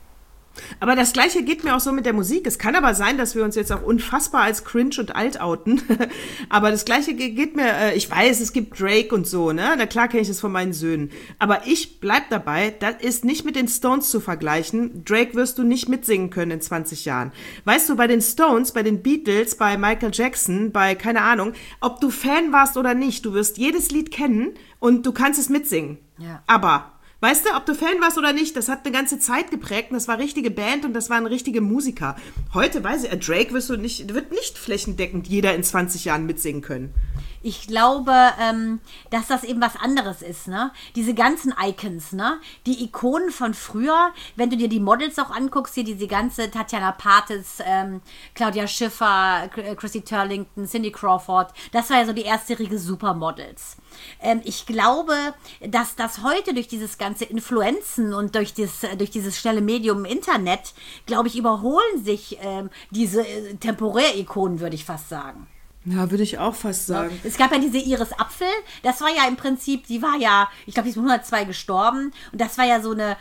Aber das Gleiche geht mir auch so mit der Musik. Es kann aber sein, dass wir uns jetzt auch unfassbar als cringe und alt outen. Aber das Gleiche geht mir, äh, ich weiß, es gibt Drake und so, ne? Na klar kenne ich das von meinen Söhnen. Aber ich bleib dabei, das ist nicht mit den Stones zu vergleichen. Drake wirst du nicht mitsingen können in zwanzig Jahren. Weißt du, bei den Stones, bei den Beatles, bei Michael Jackson, bei, keine Ahnung, ob du Fan warst oder nicht, du wirst jedes Lied kennen und du kannst es mitsingen. Ja. Aber weißt du, ob du Fan warst oder nicht, das hat eine ganze Zeit geprägt und das war richtige Band und das waren richtige Musiker. Heute weiß ich, Drake wirst du nicht, wird nicht flächendeckend jeder in zwanzig Jahren mitsingen können. Ich glaube, ähm, dass das eben was anderes ist, ne? Diese ganzen Icons, ne? Die Ikonen von früher, wenn du dir die Models auch anguckst, hier diese ganze Tatjana Pates, ähm, Claudia Schiffer, Chrissy Turlington, Cindy Crawford, das war ja so die erstjährige Supermodels. Ähm, ich glaube, dass das heute durch dieses ganze Influenzen und durch, dieses, durch dieses schnelle Medium im Internet, glaube ich, überholen sich ähm, diese äh, Temporär-Ikonen, würde ich fast sagen. Ja, würde ich auch fast sagen. Es gab ja diese Iris Apfel, das war ja im Prinzip, die war ja, ich glaube, die ist mit hundertzwei gestorben und das war ja so eine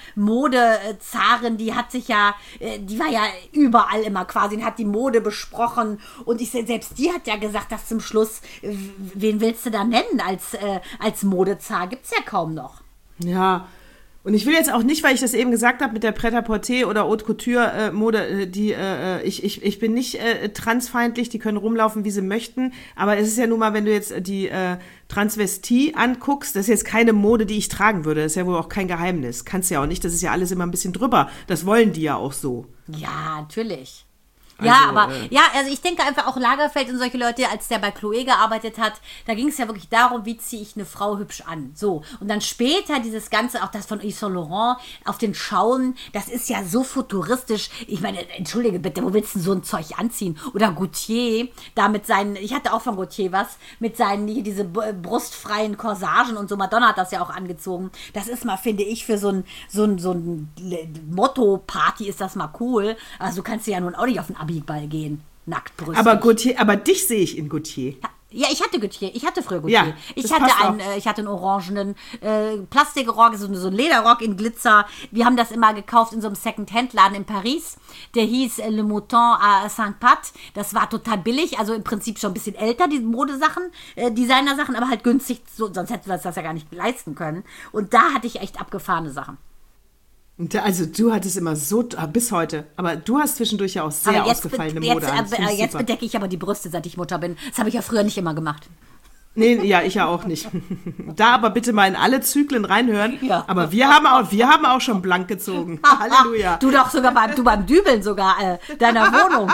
Modezarin, die hat sich ja, die war ja überall immer quasi und hat die Mode besprochen und ich selbst die hat ja gesagt, dass zum Schluss, wen willst du da nennen als, als Modezar? Gibt's ja kaum noch. Ja, und ich will jetzt auch nicht, weil ich das eben gesagt habe mit der Pret-à-Porter oder Haute Couture äh, Mode, äh, die äh, ich, ich, ich bin nicht äh, transfeindlich, die können rumlaufen, wie sie möchten, aber es ist ja nun mal, wenn du jetzt die äh, Transvestie anguckst, das ist jetzt keine Mode, die ich tragen würde, das ist ja wohl auch kein Geheimnis, kannst ja auch nicht, das ist ja alles immer ein bisschen drüber, das wollen die ja auch so. Ja, natürlich. Also, ja, aber äh, ja, also ich denke einfach auch Lagerfeld und solche Leute, als der bei Chloé gearbeitet hat, da ging es ja wirklich darum, wie ziehe ich eine Frau hübsch an. So. Und dann später dieses Ganze, auch das von Yves Saint Laurent auf den Schauen, das ist ja so futuristisch. Ich meine, entschuldige bitte, wo willst du denn so ein Zeug anziehen? Oder Gautier, da mit seinen, ich hatte auch von Gautier was, mit seinen, hier diese brustfreien Corsagen und so, Madonna hat das ja auch angezogen. Das ist mal, finde ich, für so ein, so ein, so ein Motto-Party ist das mal cool. Also du kannst ja nun auch nicht auf den Ball gehen, nacktbrüstig. Aber Gautier, aber dich sehe ich in Gautier. Ja, ich hatte Gautier. Ich hatte früher Gautier. Ja, ich hatte einen, äh, ich hatte einen orangenen äh, Plastikrock, so, so einen Lederrock in Glitzer. Wir haben das immer gekauft in so einem Second-Hand-Laden in Paris. Der hieß äh, Le Mouton à Saint-Pat. Das war total billig, also im Prinzip schon ein bisschen älter, die Modesachen, äh, Designersachen, aber halt günstig, so, sonst hätten wir uns das ja gar nicht leisten können. Und da hatte ich echt abgefahrene Sachen. Also du hattest immer so, bis heute, aber du hast zwischendurch ja auch sehr ausgefallene Mode jetzt, an. Äh, jetzt bedecke ich aber die Brüste, seit ich Mutter bin. Das habe ich ja früher nicht immer gemacht. Nee, ja, ich ja auch nicht. Da aber bitte mal in alle Zyklen reinhören. Ja. Aber wir haben auch, wir haben auch schon blank gezogen. Halleluja. Du doch sogar beim, du beim Dübeln sogar äh, deiner Wohnung.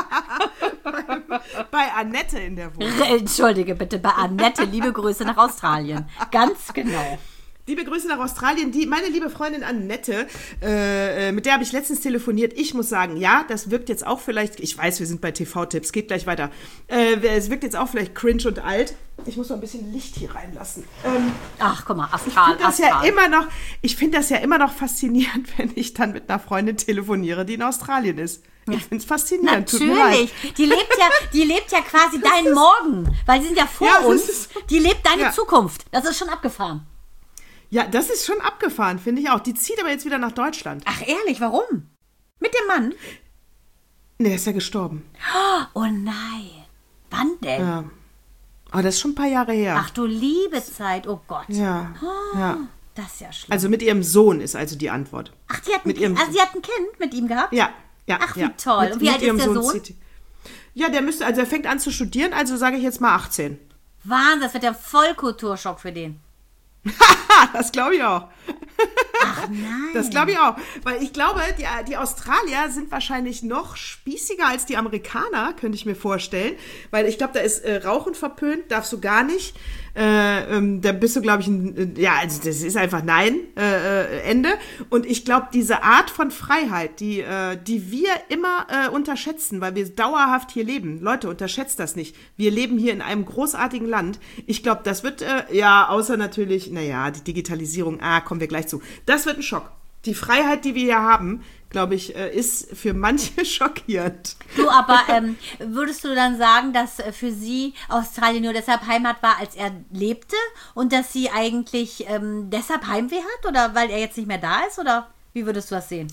Bei Annette in der Wohnung. Entschuldige bitte, bei Annette, liebe Grüße nach Australien. Ganz genau. Liebe Grüße nach Australien. Die, meine liebe Freundin Annette, äh, mit der habe ich letztens telefoniert. Ich muss sagen, ja, das wirkt jetzt auch vielleicht, ich weiß, wir sind bei T V-Tipps, geht gleich weiter. Äh, es wirkt jetzt auch vielleicht cringe und alt. Ich muss noch ein bisschen Licht hier reinlassen. Ähm, Ach, guck mal, astral, ich finde das astral. ja immer noch, ich finde das ja immer noch faszinierend, wenn ich dann mit einer Freundin telefoniere, die in Australien ist. Ich finde es faszinierend. Natürlich. Die lebt ja, die lebt ja quasi deinen Morgen, weil sie sind ja vor Ja, uns. ist- Die lebt deine Ja. Zukunft. Das ist schon abgefahren. Ja, das ist schon abgefahren, finde ich auch. Die zieht aber jetzt wieder nach Deutschland. Ach ehrlich, warum? Mit dem Mann? Nee, er ist ja gestorben. Oh nein. Wann denn? Ja. Aber das ist schon ein paar Jahre her. Ach du liebe Zeit, oh Gott. Ja, Oh, ja. Das ist ja schlimm. Also mit ihrem Sohn ist also die Antwort. Ach, die hat, ein mit kind, ihrem- also sie hat ein Kind mit ihm gehabt? Ja, ja. Ach, wie ja. toll. Mit, Und wie mit alt ist ihrem der Sohn? zieht die- Ja, der müsste, also er fängt an zu studieren, also sage ich jetzt mal achtzehn. Wahnsinn, das wird ja Vollkulturschock für den. Ha, das glaube ich auch. Ach nein. Das glaube ich auch. Weil ich glaube, die, die Australier sind wahrscheinlich noch spießiger als die Amerikaner, könnte ich mir vorstellen. Weil ich glaube, da ist äh, Rauchen verpönt, darfst du gar nicht. Äh, ähm, da bist du, glaube ich, ein, ja, also das ist einfach nein, äh, Ende. Und ich glaube, diese Art von Freiheit, die, äh, die wir immer äh, unterschätzen, weil wir dauerhaft hier leben. Leute, unterschätzt das nicht. Wir leben hier in einem großartigen Land. Ich glaube, das wird, äh, ja, außer natürlich, naja, die Digitalisierung, ah, kommen wir gleich zu. Das wird ein Schock. Die Freiheit, die wir hier haben, glaube ich, ist für manche schockierend. Du, aber ähm, würdest du dann sagen, dass für sie Australien nur deshalb Heimat war, als er lebte und dass sie eigentlich ähm, deshalb Heimweh hat oder weil er jetzt nicht mehr da ist oder wie würdest du das sehen?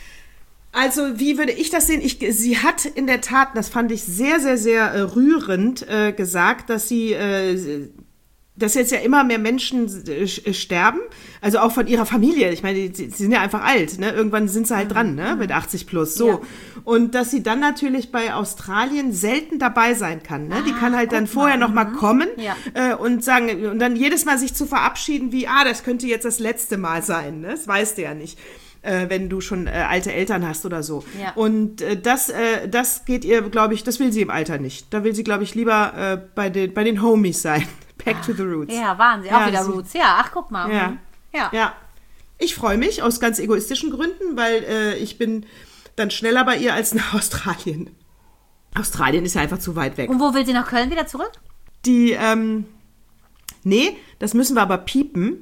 Also, wie würde ich das sehen? Ich, sie hat in der Tat, das fand ich sehr, sehr, sehr äh, rührend, äh, gesagt, dass sie... Äh, dass jetzt ja immer mehr Menschen äh, sterben, also auch von ihrer Familie. Ich meine, die, die sind ja einfach alt, ne? Irgendwann sind sie halt dran, ne? Mit achtzig plus, so. Ja. Und dass sie dann natürlich bei Australien selten dabei sein kann, ne? Ah, die kann halt dann vorher mal. noch mal kommen ja. äh, und sagen, und dann jedes Mal sich zu verabschieden wie, ah, das könnte jetzt das letzte Mal sein, ne? Das weißt du ja nicht. Äh, wenn du schon äh, alte Eltern hast oder so. Ja. Und äh, das, äh, das geht ihr, glaube ich, das will sie im Alter nicht. Da will sie, glaube ich, lieber äh, bei, den, bei den Homies sein. Back to the roots. Ja, Wahnsinn. Auch ja, wieder Roots. Ja, ach, guck mal. Ja. Ja. ja. Ich freue mich aus ganz egoistischen Gründen, weil äh, ich bin dann schneller bei ihr als nach Australien. Australien ist ja einfach zu weit weg. Und wo will sie nach Köln wieder zurück? Die, ähm, nee, das müssen wir aber piepen.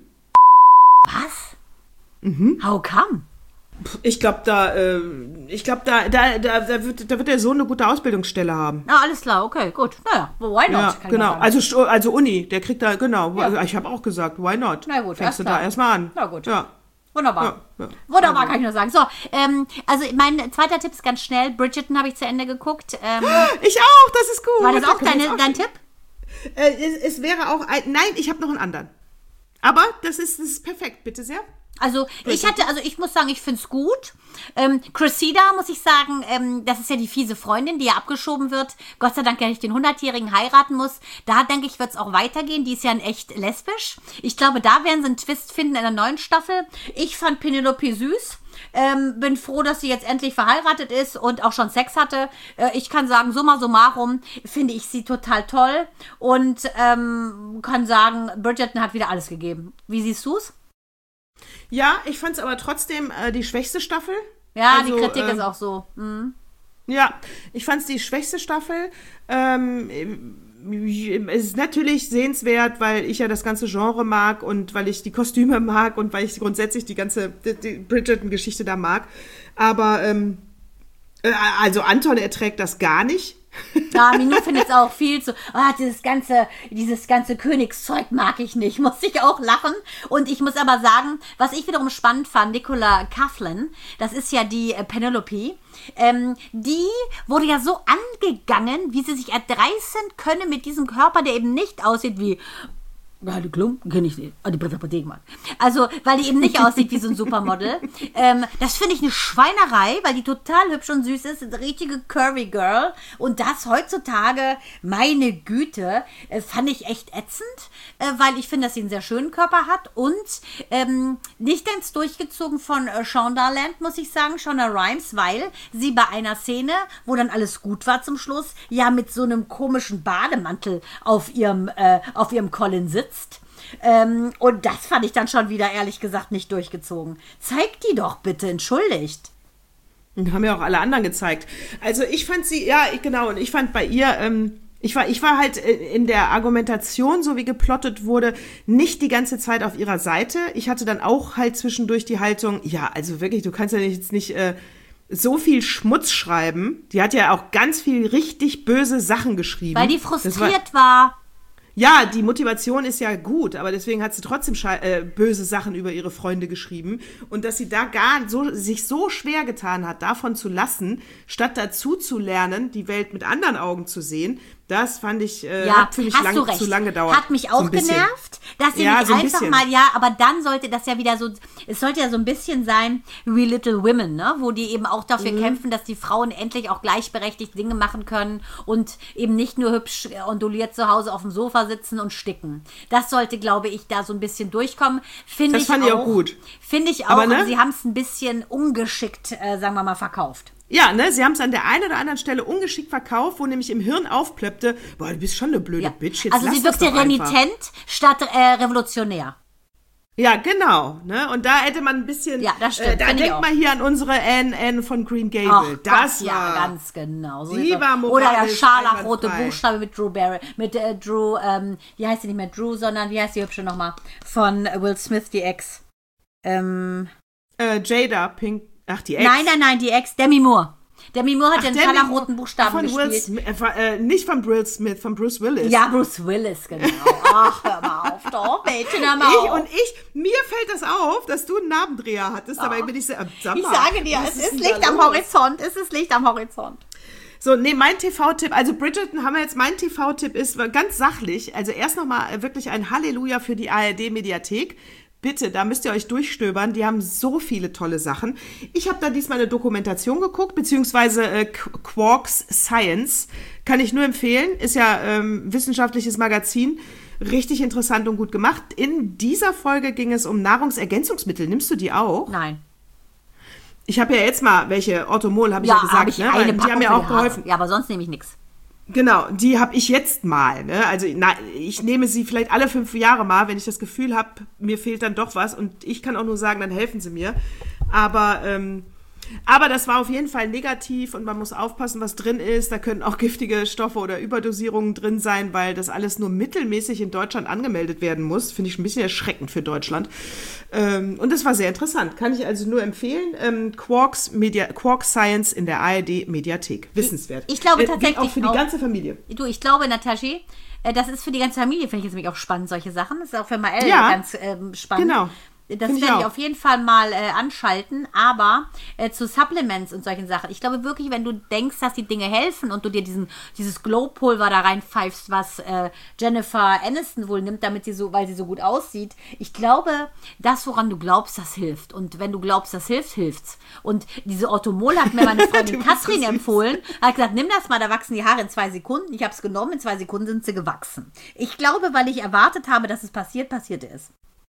Was? Mhm. How come? Ich glaube, da, äh, ich glaube, da, da, da, da wird, da wird der Sohn eine gute Ausbildungsstelle haben. Ah, alles klar, okay, gut. Naja, why not? Ja, genau. Also, also Uni, der kriegt da, genau. Ja. Also ich habe auch gesagt, why not? Na gut, fängst du da erstmal an. Na gut. Ja. Wunderbar. Ja, ja. Wunderbar, also. Kann ich nur sagen. So, ähm, also mein zweiter Tipp ist ganz schnell. Bridgerton habe ich zu Ende geguckt. Ähm, ich auch, das ist gut. War das auch, deine, auch dein Tipp? Äh, es, es wäre auch ein, nein, ich habe noch einen anderen. Aber das ist, das ist perfekt, bitte sehr. Also ich hatte, also ich muss sagen, ich finde es gut. Ähm, Cressida, muss ich sagen, ähm, das ist ja die fiese Freundin, die ja abgeschoben wird. Gott sei Dank ja nicht den hundertjährigen heiraten muss. Da, denke ich, wird es auch weitergehen. Die ist ja in echt lesbisch. Ich glaube, da werden sie einen Twist finden in der neuen Staffel. Ich fand Penelope süß. Ähm, bin froh, dass sie jetzt endlich verheiratet ist und auch schon Sex hatte. Äh, ich kann sagen, summa summarum finde ich sie total toll und ähm, kann sagen, Bridgerton hat wieder alles gegeben. Wie siehst du's? Ja, ich fand es aber trotzdem äh, die schwächste Staffel. Ja, also, die Kritik ähm, ist auch so. Mhm. Ja, ich fand es die schwächste Staffel. Ähm, es ist natürlich sehenswert, weil ich ja das ganze Genre mag und weil ich die Kostüme mag und weil ich grundsätzlich die ganze die, die Bridgerton-Geschichte da mag. Aber ähm, äh, also Anton erträgt das gar nicht. Ja, Minou findet es auch viel zu, ah, dieses ganze, dieses ganze Königszeug mag ich nicht, muss ich auch lachen. Und ich muss aber sagen, was ich wiederum spannend fand, Nicola Coughlan, das ist ja die äh, Penelope, ähm, die wurde ja so angegangen, wie sie sich erdreißen könne mit diesem Körper, der eben nicht aussieht wie Heidi Klum, kenne ich nicht. Oh, die Britta Tegmann. Also, weil die eben nicht aussieht wie so ein Supermodel. Ähm, das finde ich eine Schweinerei, weil die total hübsch und süß ist. Eine richtige Curvy Girl. Und das heutzutage, meine Güte, äh, fand ich echt ätzend, äh, weil ich finde, dass sie einen sehr schönen Körper hat. Und ähm, nicht ganz durchgezogen von äh, Shondaland, muss ich sagen, Shonda Rhimes, weil sie bei einer Szene, wo dann alles gut war zum Schluss, ja mit so einem komischen Bademantel auf ihrem, äh, auf ihrem Colin sitzt. Ähm, und das fand ich dann schon wieder, ehrlich gesagt, nicht durchgezogen. Zeig die doch bitte, entschuldigt. Und haben ja auch alle anderen gezeigt. Also ich fand sie, ja, ich, genau, und ich fand bei ihr, ähm, ich war, ich war halt in der Argumentation, so wie geplottet wurde, nicht die ganze Zeit auf ihrer Seite. Ich hatte dann auch halt zwischendurch die Haltung, ja, also wirklich, du kannst ja jetzt nicht äh, so viel Schmutz schreiben. Die hat ja auch ganz viel richtig böse Sachen geschrieben. Weil die frustriert war, war. Ja, die Motivation ist ja gut, aber deswegen hat sie trotzdem sche- äh, böse Sachen über ihre Freunde geschrieben. Und dass sie da gar so, sich so schwer getan hat, davon zu lassen, statt dazu zu lernen, die Welt mit anderen Augen zu sehen, Das fand ich, äh, ja, hat für mich lang, zu lange gedauert. Hat mich auch so genervt, dass sie ja, nicht so ein einfach bisschen. mal, ja, aber dann sollte das ja wieder so, es sollte ja so ein bisschen sein wie Little Women, ne, wo die eben auch dafür mhm. kämpfen, dass die Frauen endlich auch gleichberechtigt Dinge machen können und eben nicht nur hübsch onduliert zu Hause auf dem Sofa sitzen und sticken. Das sollte, glaube ich, da so ein bisschen durchkommen. Finde ich fand auch, ich auch gut. Finde ich auch, aber, aber ne? sie haben es ein bisschen ungeschickt, äh, sagen wir mal, verkauft. Ja, ne, sie haben es an der einen oder anderen Stelle ungeschickt verkauft, wo nämlich im Hirn aufplöppte, boah, du bist schon eine blöde ja. Bitch, jetzt also lass sie das wirkte doch renitent einfach. statt äh, revolutionär. Ja, genau, ne, und da hätte man ein bisschen, ja, das stimmt, äh, da denk mal hier an unsere Anne, Anne von Green Gable, Ach das Gott, war, ja, ganz genau. So die war Oder der moralisch scharlachrote einwandfrei. Buchstabe mit Drew Barry, mit äh, Drew, ähm, wie heißt sie nicht mehr Drew, sondern wie heißt die hübsche nochmal? Von äh, Will Smith, die Ex. Ähm, äh, Jada Pink, ach, die Ex. Nein, nein, nein, die Ex, Demi Moore. Demi Moore hat Ach, den Demi scharlachroten Moore. Buchstaben von gespielt. Will Smith, äh, nicht von Will Smith, von Bruce Willis. Ja, Bruce Willis, genau. Ach, hör mal auf, doch, Mädchen, hör mal Ich auf. und ich, mir fällt das auf, dass du einen Narbendreher hattest, dabei bin ich sehr, äh, sag Ich mal, sage dir, was es ist ist denn Licht da am los? Horizont, es ist Licht am Horizont. So, nee, mein T V-Tipp, also Bridgerton haben wir jetzt, mein T V-Tipp ist ganz sachlich, also erst nochmal wirklich ein Halleluja für die A R D-Mediathek. Bitte, da müsst ihr euch durchstöbern, die haben so viele tolle Sachen. Ich habe da diesmal eine Dokumentation geguckt, beziehungsweise äh, Quarks Science, kann ich nur empfehlen, ist ja ähm, wissenschaftliches Magazin, richtig interessant und gut gemacht. In dieser Folge ging es um Nahrungsergänzungsmittel, nimmst du die auch? Nein. Ich habe ja jetzt mal welche, Orthomol, habe ich Ja, ja gesagt, hab ich ne? eine Weil die Packung haben mir für auch die Haare. geholfen. Ja, aber sonst nehme ich nichts. Genau, die habe ich jetzt mal. Ne? Also na, ich nehme sie vielleicht alle fünf Jahre mal, wenn ich das Gefühl habe, mir fehlt dann doch was. Und ich kann auch nur sagen, dann helfen sie mir. Aber, ähm, aber das war auf jeden Fall negativ und man muss aufpassen, was drin ist. Da können auch giftige Stoffe oder Überdosierungen drin sein, weil das alles nur mittelmäßig in Deutschland angemeldet werden muss. Finde ich ein bisschen erschreckend für Deutschland. Ähm, und das war sehr interessant. Kann ich also nur empfehlen. Ähm, Quarks, Media, Quarks Science in der A R D-Mediathek. Wissenswert. Ich, ich glaube äh, tatsächlich auch für die auch, ganze Familie. Du, ich glaube, Nataschi, äh, das ist für die ganze Familie, finde ich jetzt nämlich auch spannend, solche Sachen. Das ist auch für Mael Ja, ganz ähm, spannend. Genau. Das Find werde ich ich auch. auf jeden Fall mal äh, anschalten, aber äh, zu Supplements und solchen Sachen. Ich glaube wirklich, wenn du denkst, dass die Dinge helfen und du dir diesen, dieses Glow-Pulver da reinpfeifst, was äh, Jennifer Aniston wohl nimmt, damit sie so, weil sie so gut aussieht. Ich glaube, das, woran du glaubst, das hilft. Und wenn du glaubst, das hilft, hilft's. Und diese Orthomol hat mir meine Freundin Katrin empfohlen, hat gesagt, nimm das mal, da wachsen die Haare in zwei Sekunden. Ich habe es genommen, in zwei Sekunden sind sie gewachsen. Ich glaube, weil ich erwartet habe, dass es passiert, passierte es.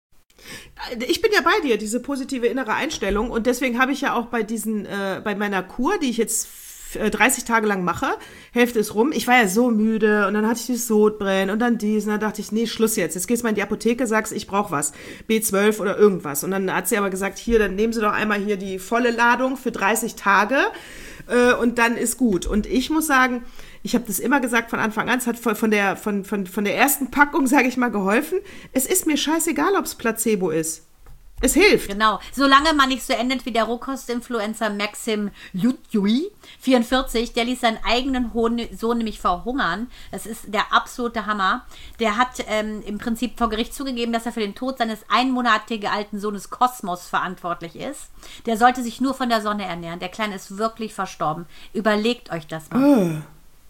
Ich bin ja bei dir, diese positive innere Einstellung und deswegen habe ich ja auch bei diesen, äh, bei meiner Kur, die ich jetzt dreißig Tage lang mache, Hälfte ist rum, ich war ja so müde und dann hatte ich dieses Sodbrennen und dann dies und dann dachte ich, nee, Schluss jetzt, jetzt gehst du mal in die Apotheke, sagst, ich brauche was, B zwölf oder irgendwas und dann hat sie aber gesagt, hier, dann nehmen Sie doch einmal hier die volle Ladung für dreißig Tage äh, und dann ist gut und ich muss sagen, ich habe das immer gesagt von Anfang an, es hat von der, von, von, von der ersten Packung, sage ich mal, geholfen. Es ist mir scheißegal, ob es Placebo ist. Es hilft. Genau. Solange man nicht so endet wie der Rohkost-Influencer Maxim Lutjui, vierundvierzig, der ließ seinen eigenen Sohn nämlich verhungern. Das ist der absolute Hammer. Der hat ähm, im Prinzip vor Gericht zugegeben, dass er für den Tod seines einmonatigen alten Sohnes Kosmos verantwortlich ist. Der sollte sich nur von der Sonne ernähren. Der Kleine ist wirklich verstorben. Überlegt euch das mal. Oh.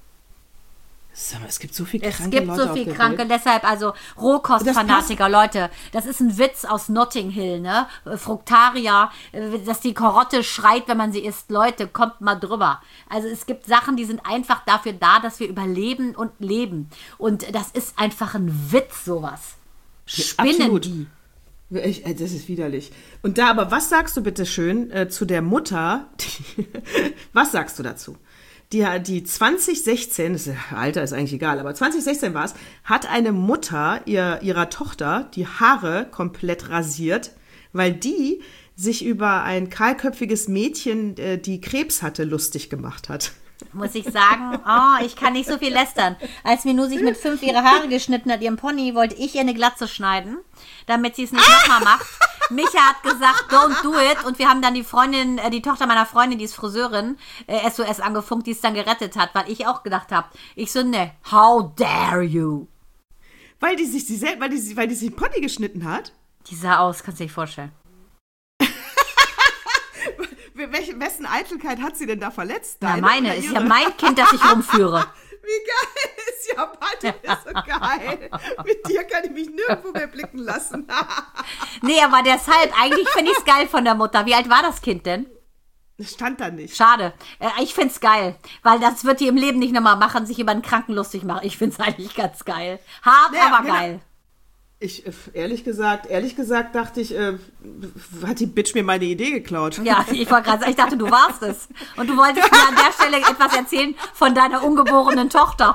Sag mal, es gibt so viel kranke Es gibt Leute so viel auf der Kranke, Welt. deshalb also Rohkostfanatiker, Leute, das ist ein Witz aus Notting Hill, ne? Fructaria, dass die Karotte schreit, wenn man sie isst. Leute, kommt mal drüber. Also es gibt Sachen, die sind einfach dafür da, dass wir überleben und leben. Und das ist einfach ein Witz, sowas. Spinnen Absolut. die. Ich, äh, das ist widerlich. Und da aber, was sagst du bitte schön äh, zu der Mutter? Die, was sagst du dazu? Die, die zwanzig sechzehn, das Alter ist eigentlich egal, aber zwanzig sechzehn war es, hat eine Mutter ihr, ihrer Tochter die Haare komplett rasiert, weil die sich über ein kahlköpfiges Mädchen, äh, die Krebs hatte, lustig gemacht hat. Muss ich sagen, oh, ich kann nicht so viel lästern. Als Minou sich mit fünf ihre Haare geschnitten hat, ihrem Pony, wollte ich ihr eine Glatze schneiden, damit sie es nicht nochmal macht. Micha hat gesagt, don't do it. Und wir haben dann die Freundin, äh, die Tochter meiner Freundin, die ist Friseurin, äh, S O S angefunkt, die es dann gerettet hat, weil ich auch gedacht habe, ich so, ne, how dare you? Weil die sich, die, weil die, weil die sich Pony geschnitten hat? Die sah aus, kannst du dir nicht vorstellen. welche, wessen Eitelkeit hat sie denn da verletzt? Na, meine, ist ja mein Kind, das ich rumführe. Wie geil ist ja, Patrick, ist so geil. Mit dir kann ich mich nirgendwo mehr blicken lassen. Nee, aber deshalb, eigentlich finde ich es geil von der Mutter. Wie alt war das Kind denn? Das stand da nicht. Schade. Ich finde es geil, weil das wird die im Leben nicht nochmal machen, sich über einen Kranken lustig machen. Ich finde es eigentlich ganz geil. Hart, ja, aber genau. Geil. Ich, ehrlich gesagt, ehrlich gesagt dachte ich, äh, hat die Bitch mir meine Idee geklaut. Ja, ich war gerade, ich dachte, du warst es. Und du wolltest mir an der Stelle etwas erzählen von deiner ungeborenen Tochter.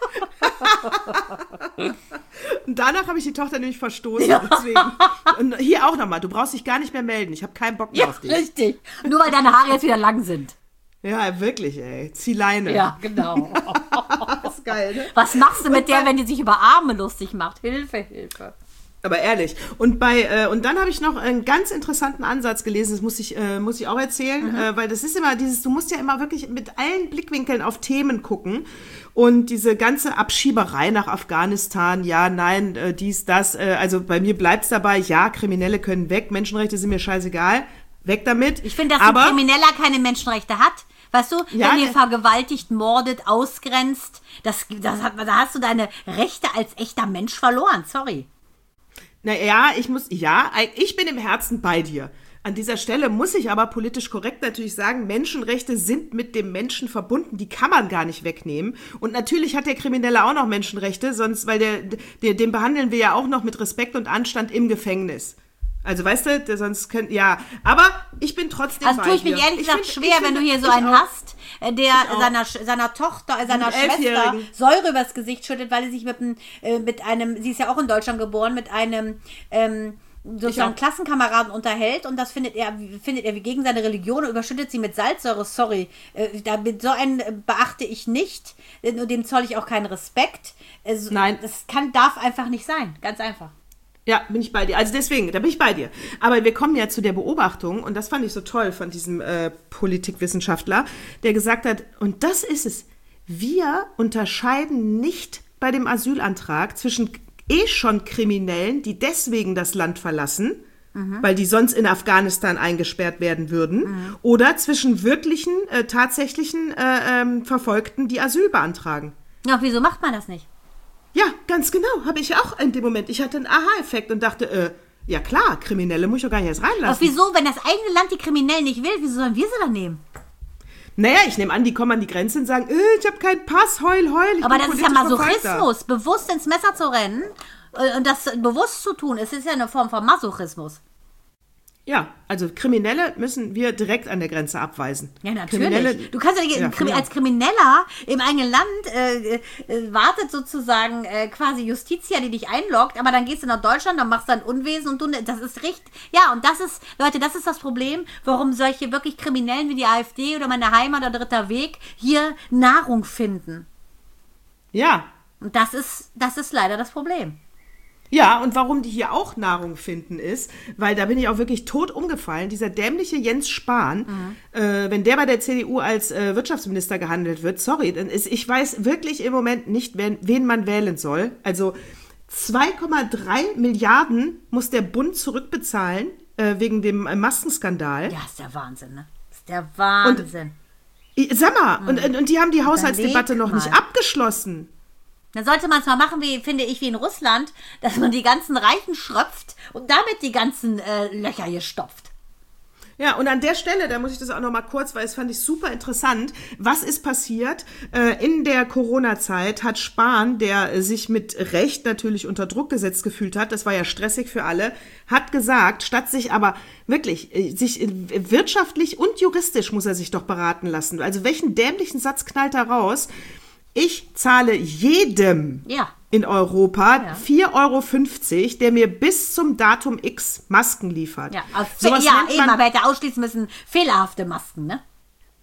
Und danach habe ich die Tochter nämlich verstoßen. Ja. Deswegen. Und hier auch nochmal, du brauchst dich gar nicht mehr melden. Ich habe keinen Bock mehr ja, auf dich. Richtig. Nur weil deine Haare jetzt wieder lang sind. Ja, wirklich, ey. Zieh Leine. Ja, genau. Das ist geil, ne? Was machst du mit der, wenn die sich über Arme lustig macht? Hilfe, Hilfe. Aber ehrlich. Und bei äh, und dann habe ich noch einen ganz interessanten Ansatz gelesen, das muss ich, äh, muss ich auch erzählen, mhm. äh, weil das ist immer dieses, du musst ja immer wirklich mit allen Blickwinkeln auf Themen gucken. Und diese ganze Abschieberei nach Afghanistan, ja, nein, äh, dies, das, äh, also bei mir bleibt's dabei, ja, Kriminelle können weg, Menschenrechte sind mir scheißegal, weg damit. Ich finde, dass aber, ein Krimineller keine Menschenrechte hat. Weißt du, ja, wenn ihr vergewaltigt, mordet, ausgrenzt, das, das hat, da hast du deine Rechte als echter Mensch verloren, sorry. Naja, ich muss, ja, ich bin im Herzen bei dir. An dieser Stelle muss ich aber politisch korrekt natürlich sagen, Menschenrechte sind mit dem Menschen verbunden, die kann man gar nicht wegnehmen. Und natürlich hat der Kriminelle auch noch Menschenrechte, sonst, weil der, der den behandeln wir ja auch noch mit Respekt und Anstand im Gefängnis. Also weißt du, der sonst könnte, ja, aber ich bin trotzdem also tue ich mich ehrlich gesagt schwer, wenn du hier so einen auch, hast, der seiner seiner Tochter, seiner Schwester Säure übers Gesicht schüttet, weil sie sich mit einem, äh, mit einem, sie ist ja auch in Deutschland geboren, mit einem ähm, sozusagen Klassenkameraden unterhält und das findet er findet er wie gegen seine Religion und überschüttet sie mit Salzsäure. Sorry, äh, da, so einen beachte ich nicht, äh, dem zoll ich auch keinen Respekt. Äh, Nein. Das kann, darf einfach nicht sein, ganz einfach. Ja, bin ich bei dir. Also deswegen, da bin ich bei dir. Aber wir kommen ja zu der Beobachtung, und das fand ich so toll von diesem äh, Politikwissenschaftler, der gesagt hat, und das ist es, wir unterscheiden nicht bei dem Asylantrag zwischen eh schon Kriminellen, die deswegen das Land verlassen, mhm. weil die sonst in Afghanistan eingesperrt werden würden, mhm. oder zwischen wirklichen, äh, tatsächlichen äh, ähm, Verfolgten, die Asyl beantragen. Ja, wieso macht man das nicht? Ja, ganz genau, habe ich auch in dem Moment. Ich hatte einen Aha-Effekt und dachte, äh, ja klar, Kriminelle muss ich doch gar nicht erst reinlassen. Aber wieso, wenn das eigene Land die Kriminellen nicht will, wieso sollen wir sie dann nehmen? Naja, ich nehme an, die kommen an die Grenze und sagen, äh, ich habe keinen Pass, heul, heul. Ich Aber bin das ist ja Masochismus, Verfolgter. Bewusst ins Messer zu rennen und das bewusst zu tun, es ist ja eine Form von Masochismus. Ja, also Kriminelle müssen wir direkt an der Grenze abweisen. Ja, natürlich. Du kannst ja, ja Krimi- als Krimineller im eigenen Land äh, äh, wartet sozusagen äh, quasi Justitia, die dich einloggt, aber dann gehst du nach Deutschland, dann machst du ein Unwesen und du, das ist richtig. Ja, und das ist, Leute, das ist das Problem, warum solche wirklich Kriminellen wie die AfD oder meine Heimat oder Dritter Weg hier Nahrung finden. Ja. Und das ist, das ist leider das Problem. Ja, und warum die hier auch Nahrung finden ist, weil da bin ich auch wirklich tot umgefallen, dieser dämliche Jens Spahn, mhm. äh, wenn der bei der C D U als äh, Wirtschaftsminister gehandelt wird, sorry, dann ist, ich weiß wirklich im Moment nicht, wen, wen man wählen soll. Also zwei Komma drei Milliarden muss der Bund zurückbezahlen äh, wegen dem äh, Maskenskandal. Ja, ist der Wahnsinn, ne? Ist der Wahnsinn. Und, sag mal, mhm. und, und die haben die Haushaltsdebatte noch nicht abgeschlossen. Dann sollte man es mal machen, wie finde ich, wie in Russland, dass man die ganzen Reichen schröpft und damit die ganzen äh, Löcher hier stopft. Ja, und an der Stelle, da muss ich das auch noch mal kurz, weil es fand ich super interessant, was ist passiert? Äh, in der Corona-Zeit hat Spahn, der sich mit Recht natürlich unter Druck gesetzt gefühlt hat, das war ja stressig für alle, hat gesagt, statt sich aber wirklich, äh, sich äh, wirtschaftlich und juristisch muss er sich doch beraten lassen. Also welchen dämlichen Satz knallt er raus? Ich zahle jedem ja. in Europa ja. vier Euro fünfzig, der mir bis zum Datum X Masken liefert. Ja, also, ja eben, aber hätte ausschließen müssen fehlerhafte Masken, ne?